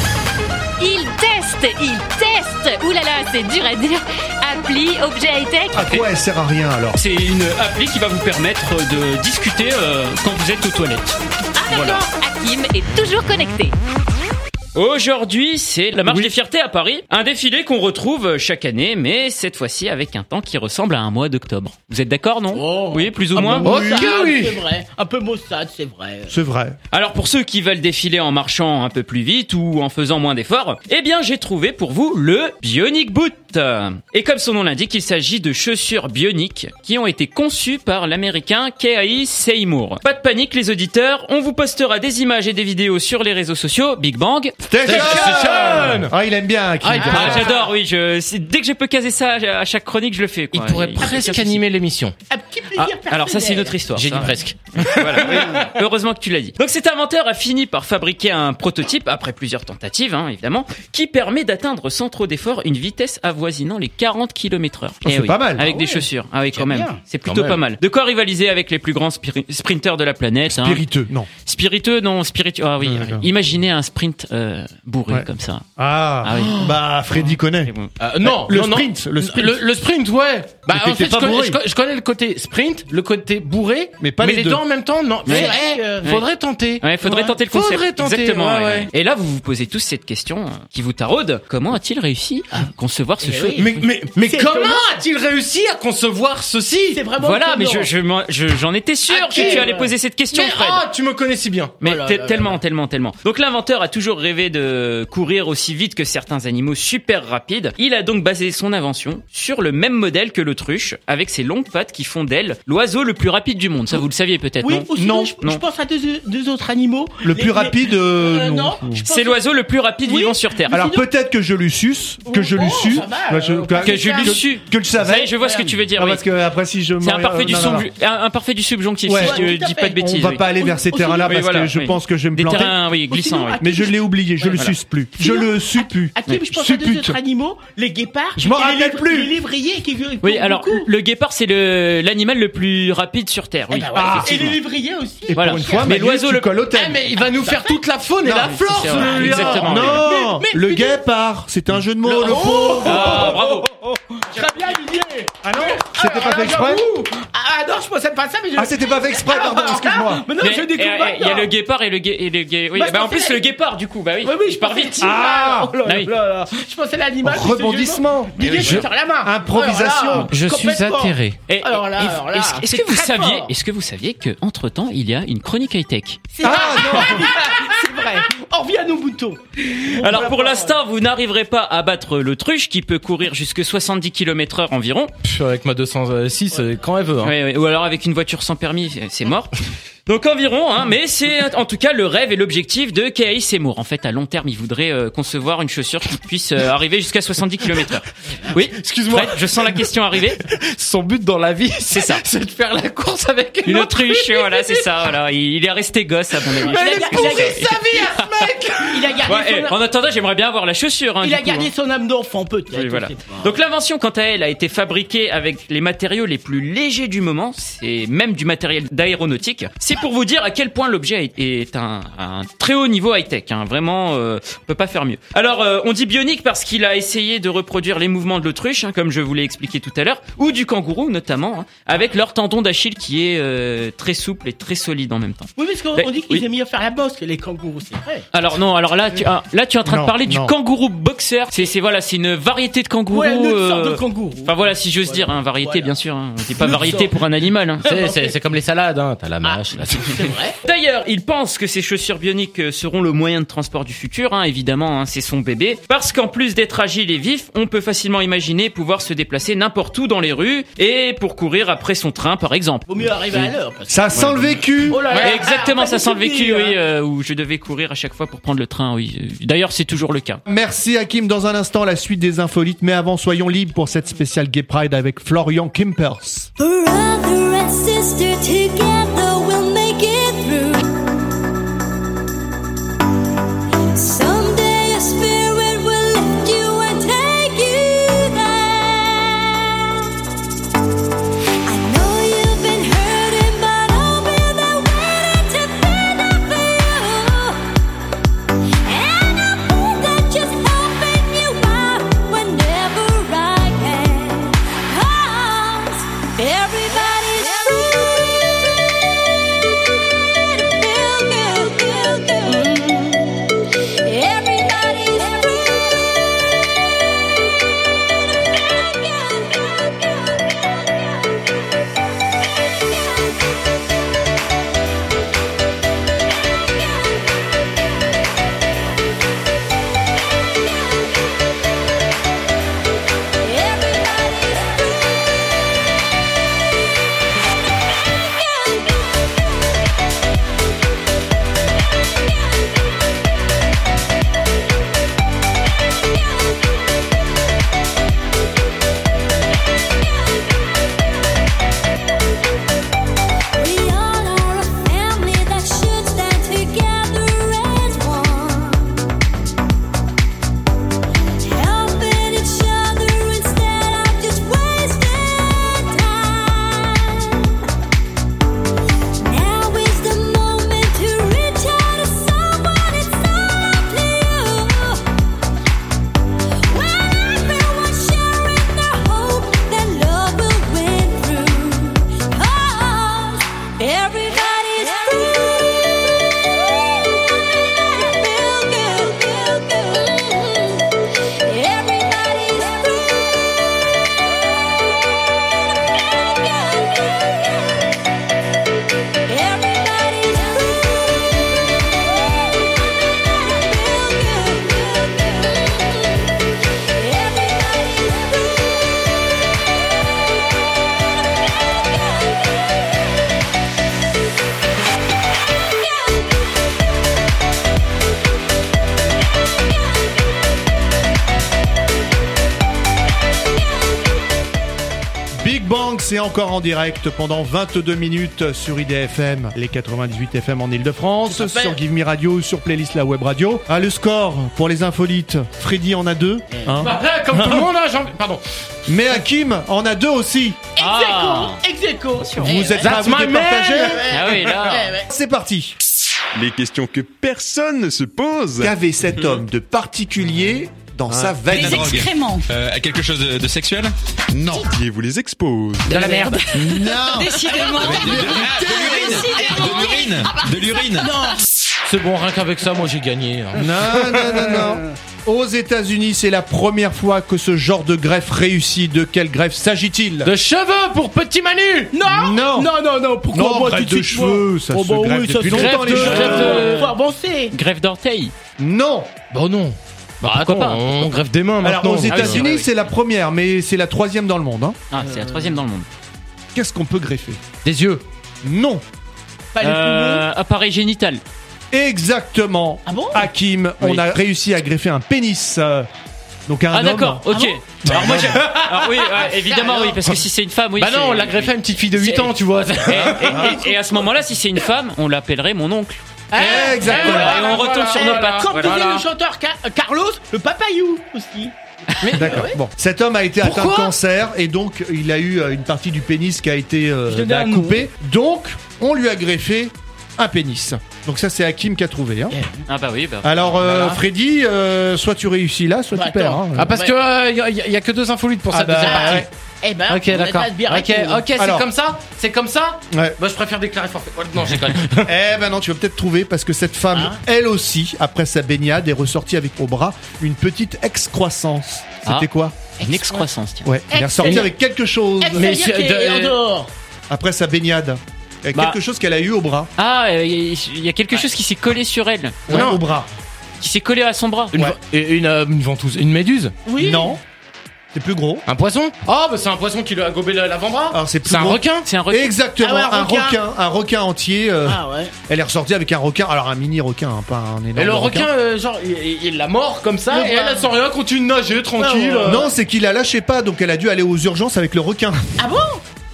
Il teste, il teste. Ouh là là, c'est dur à dire. Appli, objet high-tech. À quoi elle sert à rien alors? C'est une appli qui va vous permettre de discuter euh, quand vous êtes aux toilettes. Ah d'accord, Hakim est toujours connecté. Aujourd'hui, c'est la marche Oui. des fiertés à Paris. Un défilé qu'on retrouve chaque année, mais cette fois-ci avec un temps qui ressemble à un mois d'octobre. Vous êtes d'accord, non? Oh. Oui, plus ou Un moins. peu Ok, maussade, oui. c'est vrai. Un peu maussade, c'est vrai. C'est vrai. Alors pour ceux qui veulent défiler en marchant un peu plus vite ou en faisant moins d'efforts, eh bien j'ai trouvé pour vous le Bionic Boot. Et comme son nom l'indique, il s'agit de chaussures bioniques qui ont été conçues par l'américain Kei Seymour. Pas de panique les auditeurs, on vous postera des images et des vidéos sur les réseaux sociaux Big Bang. Station! Ah, il aime bien, Hakim. Ah, il Ah, j'adore, oui, je, c'est- dès que je peux caser ça à chaque chronique, je le fais. Il quoi. pourrait Et- presque aucun souci. animer l'émission. Un petit plaisir Ah, personnel. alors ça c'est une autre histoire. J'ai ça. dit presque. Voilà, oui. Heureusement que tu l'as dit. Donc cet inventeur a fini par fabriquer un prototype, après plusieurs tentatives hein, évidemment, qui permet d'atteindre sans trop d'effort une vitesse avoisinant les quarante kilomètres heure. Oh, c'est pas mal. Avec Ah des ouais. chaussures. Ah oui, quand J'aime même. bien. C'est plutôt Quand pas même. mal. De quoi rivaliser avec les plus grands spiri- sprinteurs de la planète. hein. Spiriteux, non. Spiriteux, non, spiritueux. Ah oui, Ah, d'accord. imaginez un sprint euh, bourré Ouais. comme ça. Ah, Ah oui. bah, Freddy connaît. Et bon. Euh, non, Le non, non. sprint, le sprint. Le, le sprint, ouais. Bah, Mais en t'étais fait, pas je connais, bourré. je, co- je connais le côté sprint, le côté bourré, Mais pas les les deux. deux en même temps, non. Ouais. Mais, eh, Ouais. faudrait tenter. Ouais, faudrait Ouais. tenter le concept. Faudrait tenter, Exactement. ouais, ouais, ouais. ouais. Et là, vous vous posez tous cette question euh, qui vous taraude. Comment a-t-il réussi à concevoir ce Eh cheveu oui. Mais, mais, mais C'est comment étonnant. a-t-il réussi à concevoir ceci? C'est vraiment Voilà, mais étonnant. je, je, m'en- je- j'en étais sûr Ah, que qui, tu allais ouais. poser cette question, Mais, Fred. ah, tu me connais si bien. Mais Oh là te- là tellement, là. tellement, tellement. Donc l'inventeur a toujours rêvé de courir aussi vite que certains animaux super rapides. Il a donc basé son invention sur le même modèle que l'autruche, avec ses longues pattes qui font d'elle l'oiseau le plus rapide du monde. Ça, vous le saviez peut-être, Oui, non ou sinon, Non, je, non. je pense à deux, deux autres animaux. Le Les- plus les- rapide, euh, Euh, non. non, je pense- C'est l'oiseau le plus rapide Oui. vivant sur Terre. Alors sinon- peut-être que je l'eusse, que je Oh, l'eusse, ça va, Ouais, je- euh, que, que je l'eusse su. que je Ça y savais. est, je vois ce que tu veux dire. Ah, oui. parce que après si je C'est m'en- un parfait du non, non, non. subju- un, un parfait du subjonctif, Ouais. si je Ouais, tout à dis fait. pas de bêtises. On va oui. pas aller vers ces Aussi- terrains-là oui, parce voilà, que je oui. pense que je vais me Des planter. terrains, oui, glissants. sinon, oui. à- Mais je l'ai oublié, je le Voilà. suce plus. Je Sinon, le suce plus. Hakim, je pense à deux Suppute. autres animaux, les guépards. Je m'en et les rappelle livre- plus. Les lévriers qui qui Oui, courent alors beaucoup. le guépard c'est le l'animal le plus rapide sur Terre. Eh Oui. ben ouais, Ah, et les effectivement. lévriers aussi. Et Voilà. pour une fois, Mais Manu, l'oiseau tu le- colles au thème. Ah, mais il va nous faire toute la faune et Non, la mais flore, c'est vrai, celui-là. exactement. Non, Mais- le mais- guépard, c'est un jeu de mots, Le- le pauvre. Ah, bravo. Très bien. là, Didier. Ah non, c'était pas fait exprès. Ah non, je pensais pas ça, mais je... Ah, c'était pas fait exprès, pardon, Alors, excuse-moi. Mais non, Mais, je et, découvre et, il y a maintenant. le guépard et le gué et le gué. Oui, Bah, je bah, en pensais- plus le guépard du coup, bah oui. Oui, oui, je pars vite. Ah, Oh là Ah oui. là là. Je pensais l'animal. qui se Rebondissement. jette- Didier, je Je- te la main. Improvisation. Alors là, Je suis complètement. atterré. Et- Alors là, et- alors là, est-ce- est-ce c'est que vous très saviez, fort. est-ce que vous saviez que entre temps il y a une chronique high tech. C'est Ah non. c'est vrai. On revient à nos boutons. Alors pour l'instant, vous n'arriverez pas à battre l'autruche qui peut courir jusque soixante-dix kilomètres heure environ. Pff, avec ma deux cent six, euh, quand elle veut. Hein. Ouais, ouais. Ou alors avec une voiture sans permis, c'est mort. Donc environ, hein, mais c'est en tout cas le rêve et l'objectif de Kei Seymour. En fait, à long terme, il voudrait euh, concevoir une chaussure qui puisse euh, arriver jusqu'à soixante-dix kilomètres heure. Oui, Excuse-moi. Fred, je sens la question arriver. Son but dans la vie, C'est ça. c'est de faire la course avec Une autruche, voilà, c'est ça. Voilà, il, il est resté gosse à mon avis. Il a, ga- il a ga- sa vie à ce mec. il a gardé Ouais, eh, son... en attendant, j'aimerais bien avoir la chaussure. Hein, Il du a coup, gardé hein. son âme d'enfant, peut-être. Oui, voilà. on sait pas. Donc l'invention, quant à elle, a été fabriquée avec les matériaux les plus légers du moment. C'est même du matériel d'aéronautique. C'est pour vous dire à quel point l'objet est- est un, un très haut niveau high-tech. Hein. Vraiment, euh, on peut pas faire mieux. Alors, euh, on dit bionique parce qu'il a essayé de reproduire les mouvements de l'autruche, hein, comme je vous l'ai expliqué tout à l'heure, ou du kangourou notamment, hein, avec leur tendon d'Achille qui est euh, très souple et très solide en même temps. Oui, parce qu'on Mais- on dit qu'ils oui. aiment mieux faire la bosse que les kangourous, c'est vrai. Alors non, alors là, tu, ah, là tu es en train Non, de parler non. du kangourou boxer. C'est, c'est voilà, c'est une variété de kangourou. Ouais, une autre sorte euh, de kangourou. Enfin voilà, si j'ose dire, hein, variété Voilà. bien sûr. Hein. C'est pas Une variété sorte. pour un animal. Hein. C'est, c'est, c'est comme les salades, hein. T'as la mâche, là. C'est vrai. D'ailleurs, il pense que ces chaussures bioniques euh, seront le moyen de transport du futur, hein, évidemment, hein, c'est son bébé. Parce qu'en plus d'être agile et vif, on peut facilement imaginer pouvoir se déplacer n'importe où dans les rues et pour courir après son train, par exemple. Vaut mieux arriver à l'heure. parce que- Ça sent le vécu. Oh là là. Ouais, exactement, Ah, ça sent le pas de vécu, soucis, oui, hein. euh, où je devais courir à chaque fois pour prendre le train, oui. Euh, D'ailleurs, c'est toujours le cas. Merci Hakim. Dans un instant, la suite des infolites. Mais avant, soyons libres pour cette spéciale Gay Pride avec Florian Kimpers. Brother and sister together we'll make it through. Someday a spirit will lift you and take you there. I know you've been hurting, but I'll be there waiting to be there for you. And I'll be there just helping you out whenever I can. 'Cause everybody's free to feel good, feel good. Everybody's free We all are a family that should stand together as one, helping each other instead of just wasting time. Now is the moment to reach out to someone. It's all up to you. When everyone's sharing their hope, that love will win through. 'Cause everybody's free. Feel good, feel good. Everybody's free. Everybody's Big Bang, c'est encore en direct pendant vingt-deux minutes sur I D F M, les quatre-vingt-dix-huit F M en Ile-de-France, Tout à fait. sur Give Me Radio, sur Playlist La Web Radio. Ah, le score pour les infolites, Freddy en a deux, hein. Bah, comme tout le monde, hein, j'en- pardon. Mais Hakim en a deux aussi. Ah, Ex aequo. Vous êtes prêts à That's vous my départager man. ah oui, là. Ouais, ouais. C'est parti. Les questions que personne ne se pose. Qu'avait cet homme de particulier dans sa veine. Les excréments. Euh, à quelque chose de, de sexuel? Non. Qui vous les expose. De la merde. Non. Décidément. De l'urine? De l'urine? C'est bon, rien qu'avec ça, moi j'ai gagné. hein. Non, non, non, non. Aux États-Unis, c'est la première fois que ce genre de greffe réussit. De quelle greffe s'agit-il? De cheveux pour petit Manu. Non, Non. non, non, non. Pourquoi Non, moi greffe tout de de suite, cheveux, moi ça Oh se bah greffe oui, ça depuis se longtemps, greffe les de- cheveux. greffe de- Faut avancer. Greffe d'orteil. Non. Bah non. Bah pourquoi attends, pas on greffe des mains Alors maintenant. aux Ah oui, États-Unis, c'est vrai, c'est la première, mais c'est la troisième dans le monde. Hein. Ah, c'est la troisième dans le monde. Qu'est-ce qu'on peut greffer? oui. Des yeux. Non. Pas les poumons. Euh, appareil génital. Exactement. Ah bon Hakim, on Oui. a réussi à greffer un pénis. euh, Donc un Ah homme. d'accord, ok. Alors moi j'ai... Alors oui, ouais, évidemment alors oui, parce que si c'est une femme, oui. Bah non, c'est- on l'a greffé à une petite fille de huit c'est- ans, tu vois. Et, et- et- et à ce moment-là, si c'est une femme, on l'appellerait mon oncle. Exactement. Voilà, et on retourne sur nos pattes. Comme Voilà. disait le chanteur Ca- Carlos, le papayou aussi. D'accord. Bon, cet homme a été atteint de Pourquoi cancer et donc il a eu euh, une partie du pénis qui a été euh, Je donnais bah, un nom. coupée. Donc, on lui a greffé un pénis. Donc ça, c'est Hakim qui a trouvé. Hein. Ah bah oui, bah. Alors, euh, Voilà. Freddy, euh, soit tu réussis là, soit Bah, tu perds. attends. Hein. Ah parce Ouais. que il y, a- y a que deux infolites pour Ah cette bah, deuxième partie. ouais. Eh ben, Ok, on a d'accord. pas bien Ok, répondu. ok, c'est Alors. comme ça. C'est comme ça. Ouais. Bah je préfère déclarer forfait. Oh, non, j'ai connu. Eh ben non, tu vas peut-être trouver parce que cette femme, Ah. elle aussi, après sa baignade, est ressortie avec au bras une petite excroissance. C'était Ah. quoi? Une excroissance, tiens. Ouais, elle est Ex- ressortie avec quelque chose Eh, Mais c'est-à-dire c'est- qu'elle est de- en dehors. après sa baignade. Avec Bah. quelque chose qu'elle a eu au bras. Ah, il y, y a quelque chose qui s'est collé sur elle. Ouais, Non. au bras. Qui s'est collé à son bras. Une, Ouais. va- et une, euh, une ventouse, une méduse, Oui. Non. C'est plus gros. un poisson. Oh bah c'est un poisson qui lui a gobé la- l'avant-bras. Alors c'est plus C'est un gros. requin. C'est un requin. Exactement, Ah ouais, un un requin. requin, un requin entier. euh, Ah ouais. Elle est ressortie avec un requin, alors un mini requin, hein, pas un énorme Et le requin, euh, genre, il- il l'a mort comme ça, Le et bras. elle, elle sans rien, continue de nager tranquille. Ah ouais. euh. Non, c'est qu'il a lâché pas, donc elle a dû aller aux urgences avec le requin. Ah bon?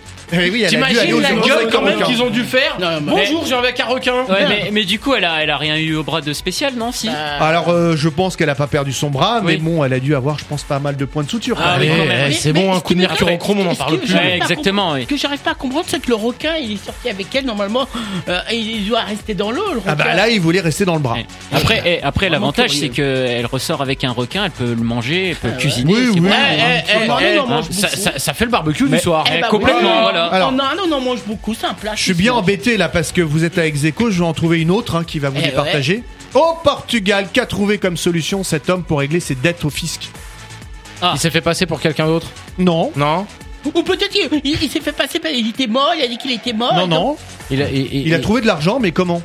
Eh oui, elle a dû aller T'imagines aux la urgences gueule avec quand un même requin. qu'ils ont dû faire. Non, mais- Bonjour, je viens avec un requin. Ouais, mais, mais du coup, elle a, elle a rien eu au bras de spécial, non? Si. Bah, Alors, euh, je pense qu'elle a pas perdu son bras, mais Oui. bon, elle a dû avoir, je pense, pas mal de points de suture. Ah quand oui, même. quand même. Eh, Mais- c'est mais bon, un ce coup qui de me- mercurochrome, on n'en ce parle que plus. j'arrive Ouais, pas à exactement, comprendre- oui. Ce que j'arrive pas à comprendre, c'est que le requin, il est sorti avec elle. Normalement, euh, il doit rester dans l'eau, le requin. Ah bah là, il voulait rester dans le bras. Ouais. Après, eh, après Vraiment l'avantage, curieux. c'est qu'elle ressort avec un requin, elle peut le manger, elle peut le cuisiner. Oui, c'est oui. bon. Eh, eh, Faut eh, demander, eh, on mange ça, beaucoup. ça- ça fait le barbecue Mais- du soir. Eh Eh, bah complètement, oui. voilà. Alors- Oh non, non, non, on mange beaucoup, c'est un plat. Je suis bien embêté là parce que vous êtes avec Zeko, je vais en trouver une autre hein, qui va vous Eh les partager. Au Portugal, qu'a trouvé comme solution cet homme pour régler ses dettes au fisc? Ah. Il s'est fait passer pour quelqu'un d'autre. Non, Non. Ou peut-être qu'il il- il s'est fait passer, par- il était mort, il a dit qu'il était mort. non, et non. Il a, il, Il a trouvé de l'argent, mais comment?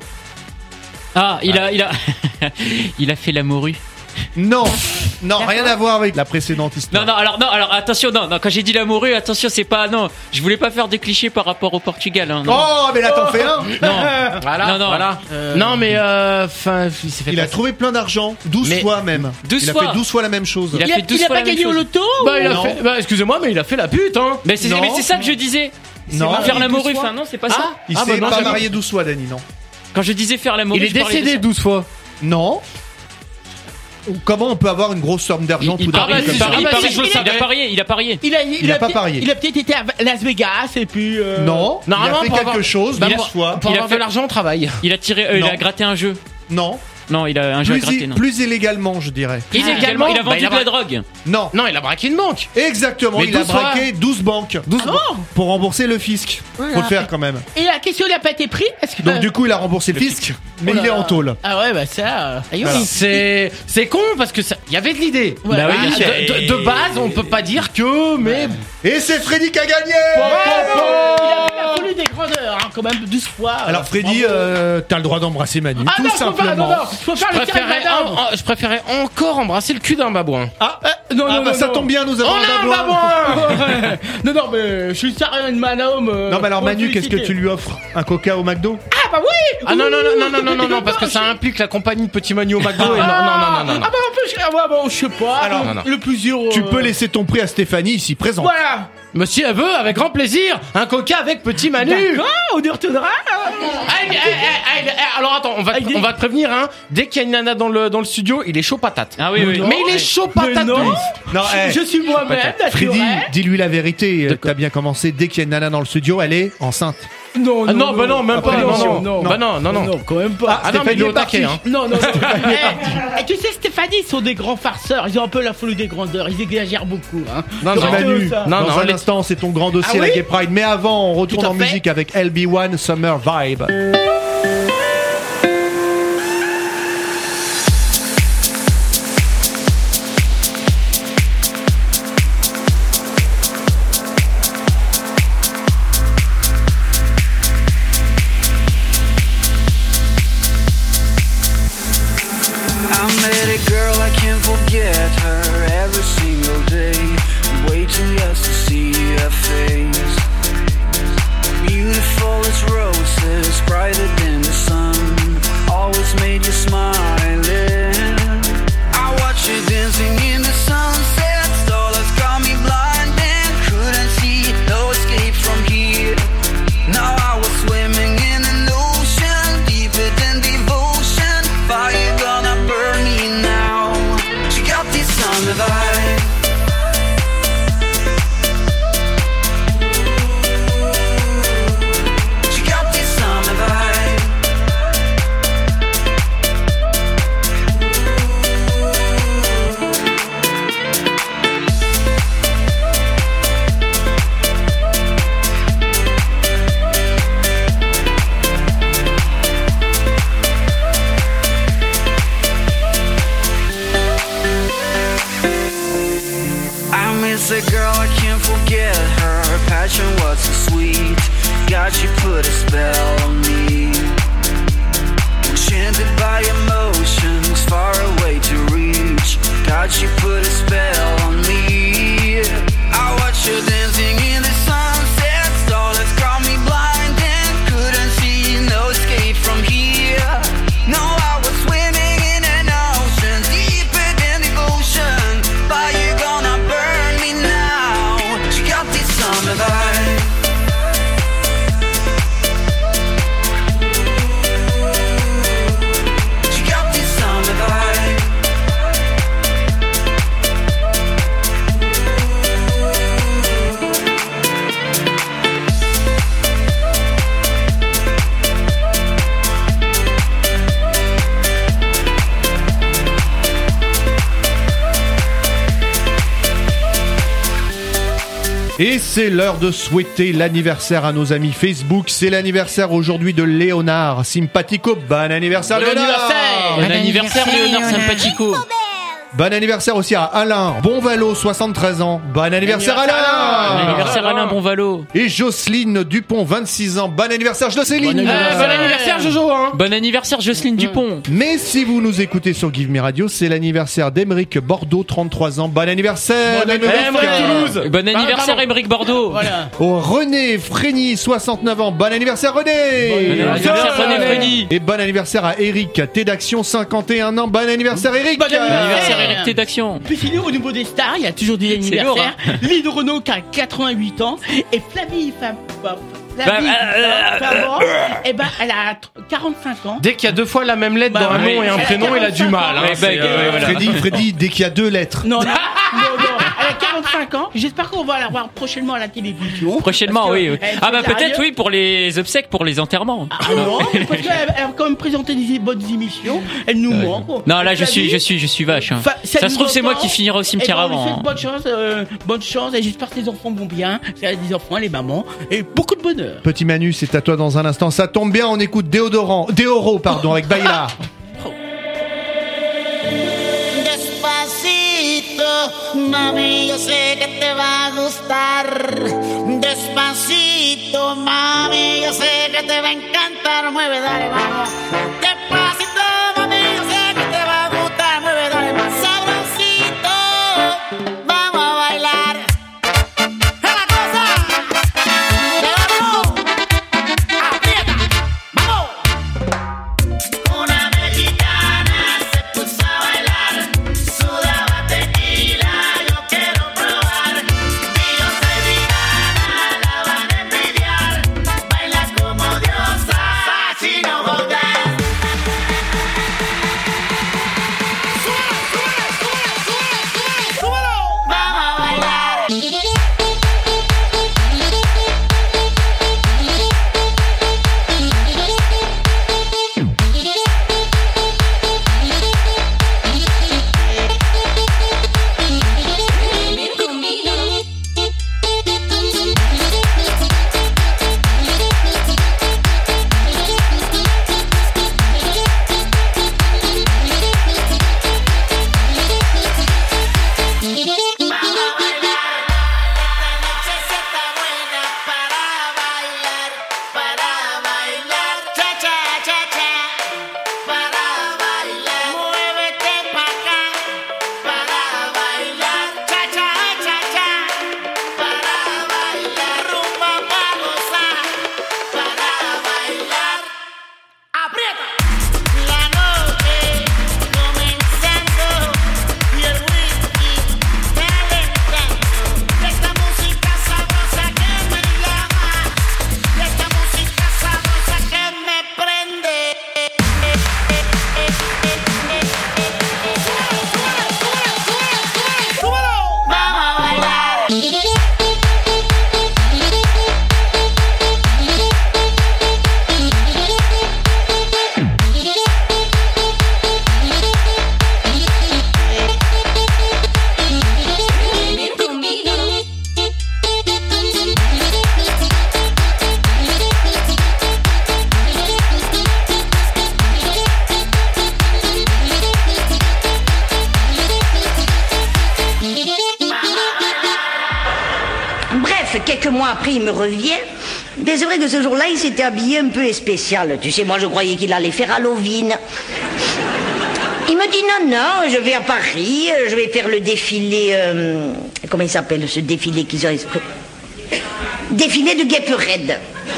Ah, il a, il a, il a fait la morue. Non, non, rien à voir avec la précédente histoire. Non, non, alors, non, alors, attention, non, non, quand j'ai dit la morue, attention, c'est pas, non, je voulais pas faire des clichés par rapport au Portugal, hein, non. Oh, mais là t'en fais un. Non. Voilà, Non, non. voilà. Euh, Non, mais euh, enfin, il s'est fait Il a passer. trouvé plein d'argent, douze Mais- fois même. douze il a fois. fait douze fois la même chose. Il a Il a, fait douze il a fois pas la même gagné au chose. loto Bah, il a Non. fait. Bah, excusez-moi, mais il a fait la pute, hein. Mais c'est, Non. mais c'est ça que je disais. Non. Faire la douze morue, fois. enfin, non, c'est pas ça. Il Ah, s'est bah non, pas j'avais- marié douze fois, Dany, non. Quand je disais faire la morue, Il est je parlais de décédé ça. douze fois. Non. Comment on peut avoir une grosse somme d'argent Il, il tout d'un parie, coup il, comme parie, ça il, Ah, bah, parie, si, je le il a savais. parié, il a parié. Il a, il, Il a a pas peut-être- parié. Il a peut-être été à Las Vegas et puis. euh, Non. Il a Normalement, fait pour quelque avoir- chose Bah, douze pour- fois. Pour Il a avoir fait- de l'argent, on travaille. Il a tiré, euh, il Non. a gratté un jeu. Non. Non, il a un jeu à Plus, gratter, i- non. plus illégalement, je dirais. Illégalement, il a Bah, vendu il a de la bra- drogue. Non. Non, il a braqué une banque. Exactement, Mais il a douze fois. braqué douze banques. douze Ah bon pour rembourser le fisc. Faut le faire quand même. Et la question, il a pas été pris parce que. Donc du coup, il a remboursé le fisc, mais Oh là il est là. en tôle. Ah ouais, bah ça. euh, aïe, Voilà. oui. C'est c'est con parce que ça, il y avait de l'idée. Ouais. Bah oui, Ah, de, de- de base, on peut pas dire que, mais Et c'est Freddy qui a gagné. Il a fait la folie des grandeurs, hein, quand même, douze fois. euh, Alors Freddy, bravo. euh, t'as le droit d'embrasser Manu, Ah tout non, faut pas, simplement. non, non, faut faire je le tirage préférais, d'Adam. en- en- je préférais encore embrasser le cul d'un babouin. Ah, Euh, non, ah, non, bah non, ça non. tombe bien, nous avons On a un babouin. Ouais. Non, non, mais je suis sérieux, une manome. euh, Non mais alors faut Manu, qu'est-ce que féliciter. tu lui offres? Un coca au McDo? Ah bah oui. Ah non, non, non, non, non, non, non, Ouh, non, parce que ça implique la compagnie de Petit Manu au McDo et non, non, non, non, non, non. Ah bah on peut. Ah bah bon, je sais pas. Alors, le- non, non. le plus dur. Tu euh, peux laisser ton prix à Stéphanie ici présente. Voilà. Monsieur, elle veut, avec grand plaisir, un coca avec Petit Manu. D'accord, on y retournera. Aïe, aïe, aïe, aïe, aïe. Alors attends, on va, Aïe, te- on va te prévenir, hein. Dès qu'il y a une nana dans le, dans le studio, il est chaud patate. Ah oui, oui. Mais il est chaud patate. non. de ouf. Non, eh, Je suis moi-même, Freddy, naturel. dis-lui la vérité. euh, T'as bien commencé. Dès qu'il y a une nana dans le studio, elle est enceinte. Non, Ah non, bah non, même pas. Après Non, l'émission, non, non. Bah non, non, non. Non, quand même pas. Ah non, mais il est au taquet, hein. Non, non, non. Eh, eh, tu sais, Stéphanie, ils sont des grands farceurs. Ils ont un peu la folie des grandeurs. Ils exagèrent beaucoup. Hein. Non, Comment non, tu Manu, veux ça non, dans non, un les- instant, c'est ton grand dossier, Ah la oui Gay Pride. Mais avant, on retourne Tout à en fait. musique avec L B one Summer Vibe. I met a girl, I can't forget her every single day. Waiting just to see her face. Beautiful as roses, brighter than the sun. Always made you smiling. I watch you dancing in the sunset. Stars got me blind and couldn't see no escape from here. Now I was swimming in an ocean deeper than devotion. Fire gonna burn me now. She got this summer vibe. She got this summer vibe. I miss a girl, I can't forget her. Her passion was so sweet. God, she put a spell on me. Enchanted by emotions, far away to reach. God, she put a spell on me. I watch her dancing in the sunset. Stars got me blind and couldn't see no escape from here. No, I was swimming in an ocean deeper than devotion. Fire gonna burn me now. She got this summer vibe. She got this summer vibe. Et c'est l'heure de souhaiter l'anniversaire à nos amis Facebook. C'est l'anniversaire aujourd'hui de Léonard Sympatico. Bon anniversaire Bon Léonard. anniversaire. Bon anniversaire, Léonard Sympatico. Bon anniversaire aussi à Alain Bonvalo, soixante-treize ans. Bon anniversaire Bon Alain. anniversaire, Alain Bonvalo. Et Jocelyne Dupont, vingt-six ans. Bon anniversaire Jocelyne. Eh, bon anniversaire, Jojo, hein. Bon anniversaire, Jocelyne Dupont. Mais si vous nous écoutez sur Give Me Radio, c'est l'anniversaire d'Émeric Bordeaux, trente-trois ans. Bon anniversaire Bon Émeric. anniversaire, Toulouse. Bon anniversaire, Émeric Bordeaux. Voilà. Oh, René Frény, soixante-neuf ans. Bon anniversaire René. Bon anniversaire, René Freddy. Et bon anniversaire à Eric T d'Action, cinquante et un ans. Bon anniversaire Eric. Bon Bon anniversaire, Eric T d'Action. Puis sinon, au niveau des stars, il y a toujours des lourd, anniversaires. Lynn Renaud qui a quatre-vingt-huit ans et Flavie Fab- Flavie Bah, Fabor, eh ben, elle a quarante-cinq ans. Dès qu'il y a deux fois la même lettre Bah, dans un oui. nom et un Elle a prénom, il a du quarante-cinq mal. ans. Hein, Ouais, c'est, bah, euh, ouais, voilà. Freddy, Freddy, dès qu'il y a deux lettres. Non, non, non, non. Elle a quarante-cinq ans. J'espère qu'on va la voir prochainement à la télévision. Prochainement, Parce que oui. oui. elle Ah bah fait peut-être sérieux. oui pour les obsèques, pour les enterrements. Ah non, parce qu'elle elle a quand même présenté des bonnes émissions. Elle nous manque. Non, là je Flavie, suis, je suis, je suis vache. hein. Fa- Ça se nous trouve c'est moi entend. qui finirai au cimetière Eh ben, on lui avant. souhaite hein. bonne chance, euh, bonne chance, et j'espère que les enfants vont bien. Elle a des enfants, les mamans, et beaucoup de bonheur. Petit Manu, c'est à toi dans un instant. Ça tombe bien, on écoute Déodorant, Déoro, pardon, avec Baila. Despacito, mami, yo sé que te va a gustar. Despacito, mami, yo sé que te va a encantar. Mueve, dale, vamos. Despacito, mami, yo sé que te va a gustar. Mueve, dale, más sabrosito. Vamos a bailar. ¡Es la cosa! ¡Llévatelo! ¡Aprieta! ¡Vamos! Una mexicana se puso a bailar, sudaba tequila, yo quiero probar. Y yo soy vegana, la van a envidiar. Baila como diosa, si no jodas. bref, quelques mois après, il me revient. Mais c'est vrai que ce jour-là, il s'était habillé un peu spécial. Tu sais, moi, je croyais qu'il allait faire Halloween. Il me dit non, non, je vais à Paris, euh, je vais faire le défilé... euh, comment il s'appelle, ce défilé qu'ils ont... Défilé de Gay Parade.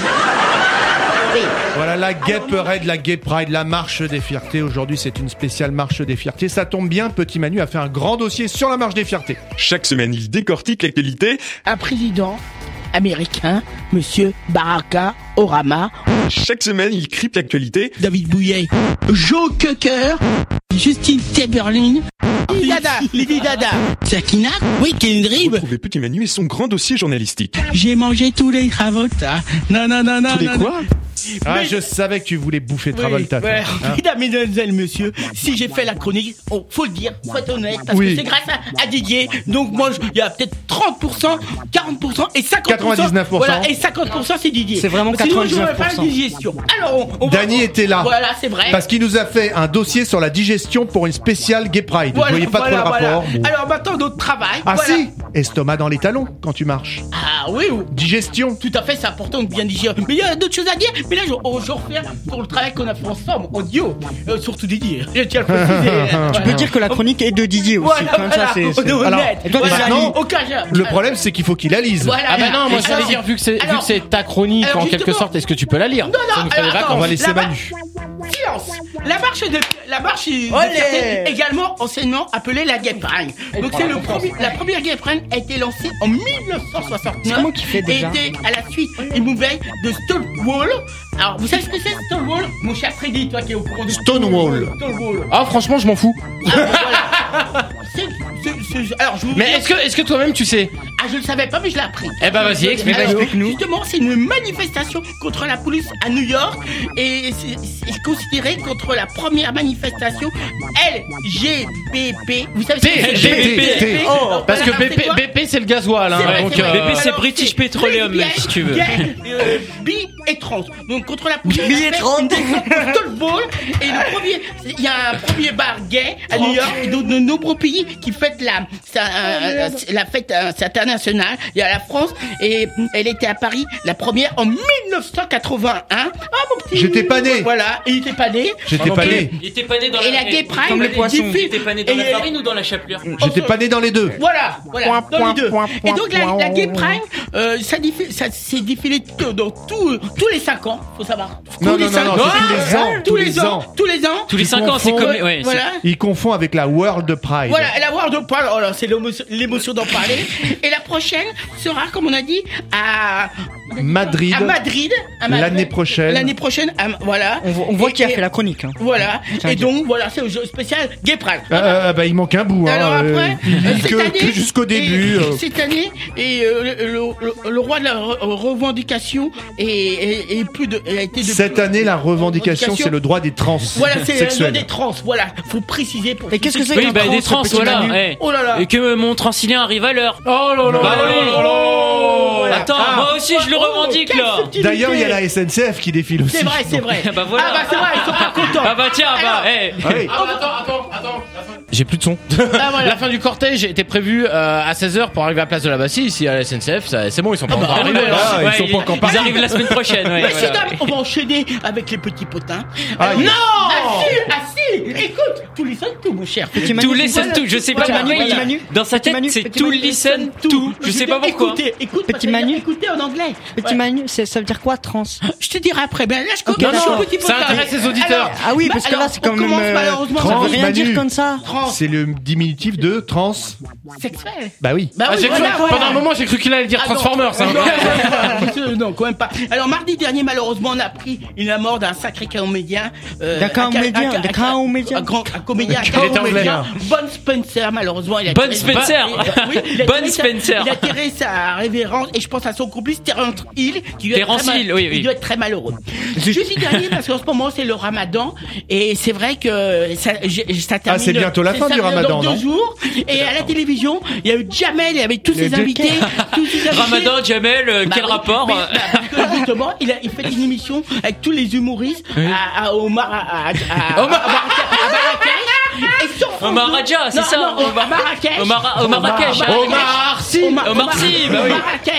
Oui. Voilà la Gay Parade, la Gay Pride, la marche des fiertés. Aujourd'hui, c'est une spéciale marche des fiertés. Ça tombe bien, Petit Manu a fait un grand dossier sur la marche des fiertés. Chaque semaine, il décortique l'actualité. Un président américain, Monsieur Baraka Obama. Chaque semaine, il crypte l'actualité. David Bouillet, Joe Cocker, Justine Timberlake, Lady Dada, Lady Dada, Sakina, oui, Kendrick. Retrouvez Petit Manu et son grand dossier journalistique. J'ai mangé tous les Travolta. Non, non, non, non. Tous les non, quoi non. Ah, Mais- je savais que tu voulais bouffer Oui, Travolta. toi. ouais. Hein. Mesdames et mesdemoiselles, monsieur, si j'ai fait la chronique, oh, faut le dire, faut être honnête, parce Oui. que c'est grâce à, à Didier. Donc moi, je- il y a peut-être trente pour cent, quarante pour cent et cinquante pour cent. quatre-vingt-dix-neuf pour cent. Voilà, et cinquante pour cent c'est Didier. C'est vraiment Sinon, je quatre-vingt-dix-neuf n'aurais pour pas cent. la digestion. Alors, on, on va- Dany était là. Voilà, c'est vrai. Parce qu'il nous a fait un dossier sur la digestion pour une spéciale Gay Pride. Voilà, Vous voyez pas voilà, trop le voilà. rapport. Bon. Alors maintenant, notre travail. Ah voilà. si, estomac dans les talons quand tu marches. Ah oui, oui. Digestion. Tout à fait, c'est important de bien digérer. Mais il y a d'autres choses à dire. Mais là, je, oh, je reviens sur le travail qu'on a fait ensemble, en duo. Euh, surtout Didier. Je tiens à le préciser. Tu peux dire que la chronique est de Didier aussi. Voilà, Comme ça, voilà. c'est. On est c'est- honnête. Alors, Et toi, Voilà. t'es maintenant, Aucun jeu. Le problème, c'est qu'il faut qu'il la lise. Voilà. Ah bah non, moi Et j'allais ça, dire, vu que c'est vu alors- que c'est ta chronique alors, en quelque justement- sorte, est-ce que tu peux la lire Non, Ça non, nous fait des alors, vacances. On va attends, laisser la Manu. Silence. La marche de la marche de Olé. fierté, également anciennement appelée la Gay Pride. Donc c'est le premier, la première Gay Pride a été lancée en mille neuf cent soixante-neuf. C'est comment qu'il fait déjà Et était à la suite une nouvelle de Stonewall. Alors vous savez ce que c'est Stonewall, mon cher Freddy, toi qui es au courant de Stonewall. Stonewall. Ah franchement, je m'en fous. Ah, voilà. C'est- c'est- c'est- alors je vous Mais est-ce que est-ce que toi-même tu sais Ah, je le savais pas, mais je l'ai appris. Eh ben, vas-y, explique-nous. Alors, Explique-nous. Justement, c'est une manifestation contre la police à New York et c'est c'est considéré contre la première manifestation L G B P. Vous savez ce que c'est L G B P. Oh, Parce que voilà, B P c'est quoi B P c'est le gasoil hein. C'est vrai, Donc c'est vrai. euh, B P, c'est Alors, British c'est Petroleum, lesbienne, si tu veux. gay, euh, bi et trans. Donc contre la police. Bi et trans. Stonewall et le premier, il y a un premier bar gay à New York et de, de nombreux pays qui fêtent la ça, euh, la fête euh, c'est internationale. Il y a la France et elle était à Paris la première en mille neuf cent quatre-vingt-un. Ah mon petit. J'étais pas né. Voilà, il était pas né. J'étais pas né. Il était pas né dans Et la la Gay Pride, Comme les elle poissons. diffuse- Il était pas né dans et la elle- farine ou dans la chapelure J'étais pas né dans les deux. Voilà, voilà, Point, dans point, les deux. point, Et point, donc la, point. la Gay Pride, euh, ça, diffi- ça s'est défilé t- dans tout, tous les cinq ans, faut savoir. Non, Tous les non, cinq- non, non, c'est tous les ans, tous les ans, tous les ans. Tous les Tu cinq ans, c'est confonds- comme. Ouais, c'est- Voilà. Il confond avec la World Pride. Voilà, et la World Pride, oh là, c'est l'émotion- l'émotion d'en parler. Et la prochaine sera, comme on a dit, à Madrid. À Madrid. à Madrid. L'année prochaine. L'année prochaine, à- voilà. On voit, on voit Et- qui a et- fait la chronique. Hein. Voilà. Tiens, Et tiens. donc, voilà, c'est le jeu spécial Gay Pride. Euh, euh, bah, il manque un bout. Hein. Alors après, euh, il euh, lit cette que, année, que jusqu'au et- début. euh. Cette année, et euh, le, le- le- le roi de la re- revendication est, est- est plus de, a été de Cette année, la revendication, c'est le droit des trans Voilà, c'est le sexuels. des trans. Voilà, faut préciser pour. Et qu'est-ce que c'est Oui, qu'un bah trans, des trans, petit voilà. Manu ouais. Oh là là. Et que mon transilien arrive à l'heure. Oh là là Bah là oui. là là là. Attends, Ah. moi aussi je le Oh, revendique quelle là. subtilité. D'ailleurs, il y a la S N C F qui défile aussi. C'est vrai, c'est vrai. Ah bah voilà. Ah bah c'est vrai, ils sont pas contents. Ah bah tiens, bah, Alors, hey. Ah oui. Ah, attends, attends, attends. J'ai plus de son. Ah, voilà. La fin du cortège était prévue euh, à seize heures pour arriver à Place de la Bastille. Ici à la S N C F, ça- c'est bon, ils sont pas Ah bah, encore arrivés. ouais, là. Ah, ils sont pas encore Ils partis. arrivent la semaine prochaine. Ouais, Messieurs, voilà. dames, on va enchaîner avec les petits potins. Ah, Alors, il- non Ah si, ah si Écoute, tous les sons tout, mon cher. Petit Manu, Tout listen to, je sais pas Petit Manu, pourquoi. petit Manu. Dans sa Petit tête, Manu, c'est petit to Manu. listen to. Je sais pas pourquoi. Écoutez, écoute, Petit parce que Manu. écoutez en anglais. Petit Ouais. Manu, c'est- ça veut dire quoi, trans? Je te dirai après. Ben là, je Ok, commence d'accord. au petit Ça potin. intéresse les auditeurs. Alors, Ah oui, bah, parce que là, alors, c'est on quand même. commence euh, malheureusement Ça par veut Trans, rien Manu. dire comme ça. trans C'est le diminutif de trans. sexuel. Bah oui. Bah Ah, oui, j'ai cru- voilà, voilà. Pendant un moment, j'ai cru qu'il allait dire Ah, non. Transformers. hein. Non, non, non, non, quand même pas. Alors mardi dernier, malheureusement, on a appris la mort d'un sacré comédien. euh, D'un comédien, un- un- d'un un- comédien. Un grand, un comédien. Il était un anglais. comédien. Bon Spencer, malheureusement, il a Bon tiré- Spencer. Bah, oui, il a Bon tiré sa- Spencer. Il a tiré sa révérence et je pense à son complice Terence Hill, qui doit être Terence très mal- Hill, oui, oui. il doit être très malheureux. Jeudi dernier, parce qu'en ce moment c'est le Ramadan et c'est vrai que ça, j'ai- ça termine. Ah, c'est bientôt la c'est- fin ça du vient Ramadan, dans deux non jours. Et à la télévision, il y a eu Jamel, il y avait tous ses deux invités, tous ses invités. Ramadan, Jamel, euh, Bah quel oui, rapport mais- bah, parce que justement, il a il fait une émission avec tous les humoristes à, à Omar à, à, à, Omar- à Marrakech- à Marrakech. Et sur France Omar deux- Raja, c'est non, ça, non, Omar- à Marrakech. Omar- Omar Marrakech. Omar- Omar Sy. Omar- Omar Sy, bah oui. Marrakech.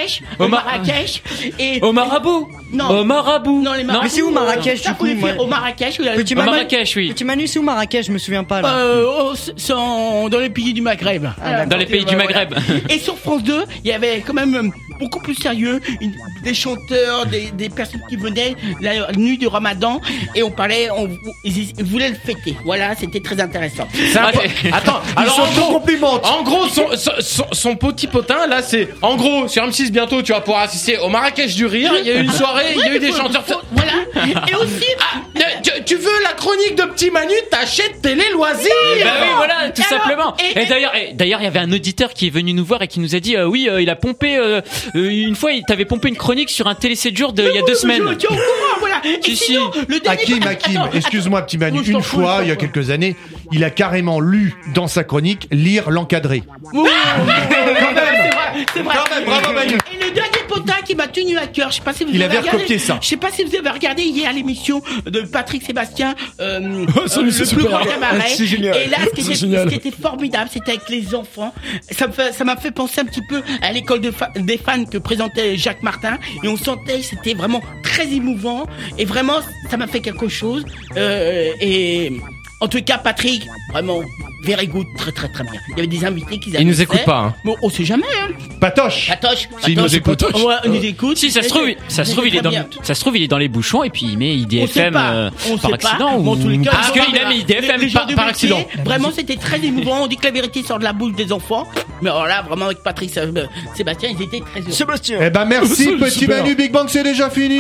Marrakech, Au au Mar- Marrakech et Au marabout. non, Au marabout. non les Non. marabouts. Mais c'est où Marrakech, Ça, du faut les coup, faire moi au Marrakech. Où il y a Petit Au Manu- Marrakech, oui. Petit Manu, c'est où Marrakech? Je me souviens pas là. Euh, oh, c'est en- dans les pays du Maghreb. Voilà. Dans les pays du Voilà. Maghreb. Et sur France deux, il y avait quand même euh, beaucoup plus sérieux, une- des chanteurs, des, des personnes qui venaient la nuit du Ramadan et on parlait, on, ils, ils voulaient le fêter. Voilà, c'était très intéressant. C'est un Ah, po- c'est- Attends, alors sont en gros, complimentent. en gros son, son, son- son petit potin là c'est en gros sur M six bientôt tu vas pouvoir assister au Marrakech du rire. Il y a eu une soirée, il y a eu des Faut- chanteurs. faut- Voilà. Et aussi, Ah, tu, tu veux la chronique de Petit Manu, t'achètes Télé Loisirs. Eh ben oui, voilà, tout Et alors, simplement. et- Et d'ailleurs, et d'ailleurs, il y avait un auditeur qui est venu nous voir et qui nous a dit, euh, oui, euh, il a pompé euh, euh, une fois, il t'avait pompé une chronique sur un télé sept jours de il y a deux je- semaines. je- je- au courant, voilà. Et Si, sinon, si. le dernier- Hakim, Hakim, Attends, excuse-moi petit Manu, Oui, je t'en une prie, je fois, t'en il y a prie. quelques années, il a carrément lu dans sa chronique lire l'encadré. Oui, c'est vrai, c'est vrai. Quand même, bravo, Manu. Et le dernier potin qui m'a tenu à cœur, je sais pas si vous Il avez avait regardé, recopié ça. Je sais pas si vous avez regardé hier l'émission de Patrick Sébastien, euh, ça, euh, mais le c'est plus super. grand cabaret. C'est génial. Et là, ce qui C'est était, génial. ce qui était formidable, c'était avec les enfants. Ça me fait, ça m'a fait penser un petit peu à l'école de fa- des fans que présentait Jacques Martin. Et on sentait, c'était vraiment très émouvant. Et vraiment, ça m'a fait quelque chose. Euh, et en tout cas, Patrick, vraiment, very good, très très très bien. Il y avait des invités qui Il nous écoute pas, hein. Bon, on sait jamais, hein. Patoche. Patoche. Si, il nous Patoche. écoute. Ouais, il nous écoute. Si ça se trouve, ça se trouve, il est dans, ça se trouve, il est dans les bouchons et puis il met On sait I D F M pas, euh, on par sait pas. accident Bon, en ou tous les cas, parce les gens- qu'il a mis I D F les- M les gens par, du par métier, accident. Vraiment, c'était très émouvant. On dit que la vérité sort de la bouche des enfants. Mais alors là, vraiment, avec Patrick euh, Sébastien, ils étaient très heureux. Sébastien. Eh ben merci C'est petit super. Manu, Big Bang c'est déjà fini.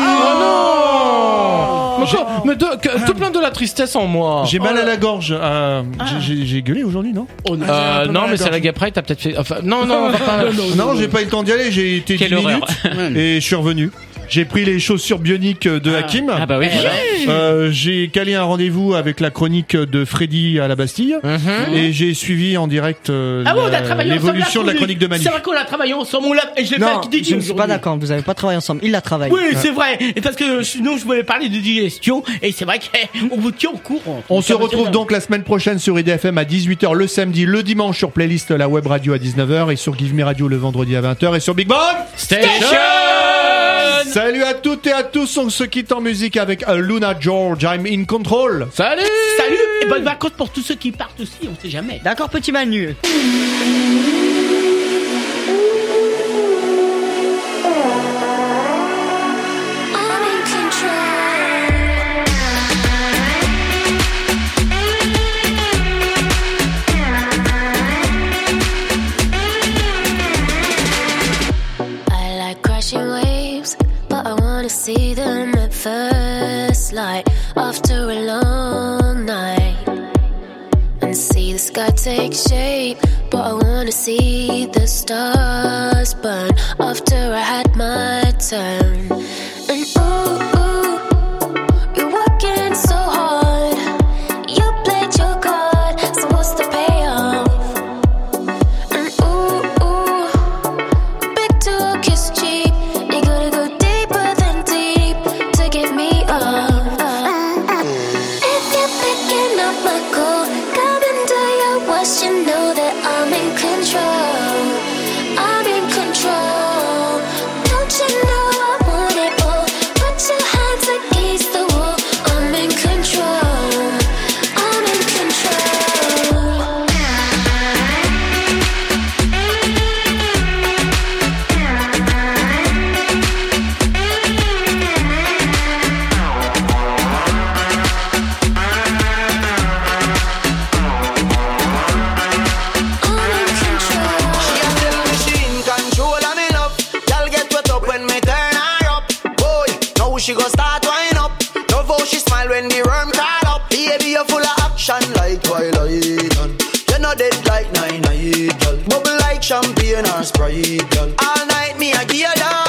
Oh non. Mais, quoi mais de- que- tout plein de la tristesse en moi. J'ai mal Oh à là. la gorge. euh, j'ai- J'ai j'ai gueulé aujourd'hui, non Oh, non. Euh, un peu non, mal à mais la c'est la gorge. Gay Pride, t'as peut-être fait. Enfin, non, non, on va pas. Non, j'ai pas eu le temps d'y aller, j'ai été Quelle dix horreur. minutes et je suis revenu. J'ai pris les chaussures bioniques de Hakim. Ah bah oui. Euh, j'ai calé un rendez-vous avec la chronique de Freddy à la Bastille et j'ai suivi en direct euh, Ah bon, on a la- travaillé ensemble, l'évolution de la chronique de Manu. C'est vrai qu'on a travaillé ensemble, on l'a, et je l'ai Non, fait Didi je ne suis pas aujourd'hui. d'accord. Vous avez pas travaillé ensemble. Il l'a travaillé. Oui, c'est vrai. Et parce que sinon, je voulais parler de digestion. Et c'est vrai qu'on vous tient au courant. On se retrouve donc la semaine prochaine sur I D F M à dix-huit heures le samedi, le dimanche sur playlist la web radio à dix-neuf heures et sur Give Me Radio le vendredi à vingt heures et sur Big Bang Station. Salut à toutes et à tous, on se quitte en musique avec euh, Luna George, I'm in control. Salut. Salut et bonnes vacances pour tous ceux qui partent aussi, on sait jamais. D'accord, petit Manu. I'm in control. I like crashing waves, but I wanna see them at first light after a long night. And see the sky take shape, but I wanna see the stars burn after I had my turn. And ooh, ooh, you're working so hard. You played your card, so what's the payoff? And ooh, ooh, big to kiss cheap. You gotta go deeper than deep to get me up. If you're picking up my call, come and do your wash, you know that I'm in control. I'm in control. Don't you know I want it all? Put your hands against the wall. I'm in control. I'm in control. She a tell me she in control of me love. Y'all get wet up when me turn her up. Boy, now she go start wind up. Love how she smile when the worm crawl up. Baby, you're full of action like Twilight. And you're not dead like nine night, girl. Bubble like champagne or Sprite, girl. All night me a gear down.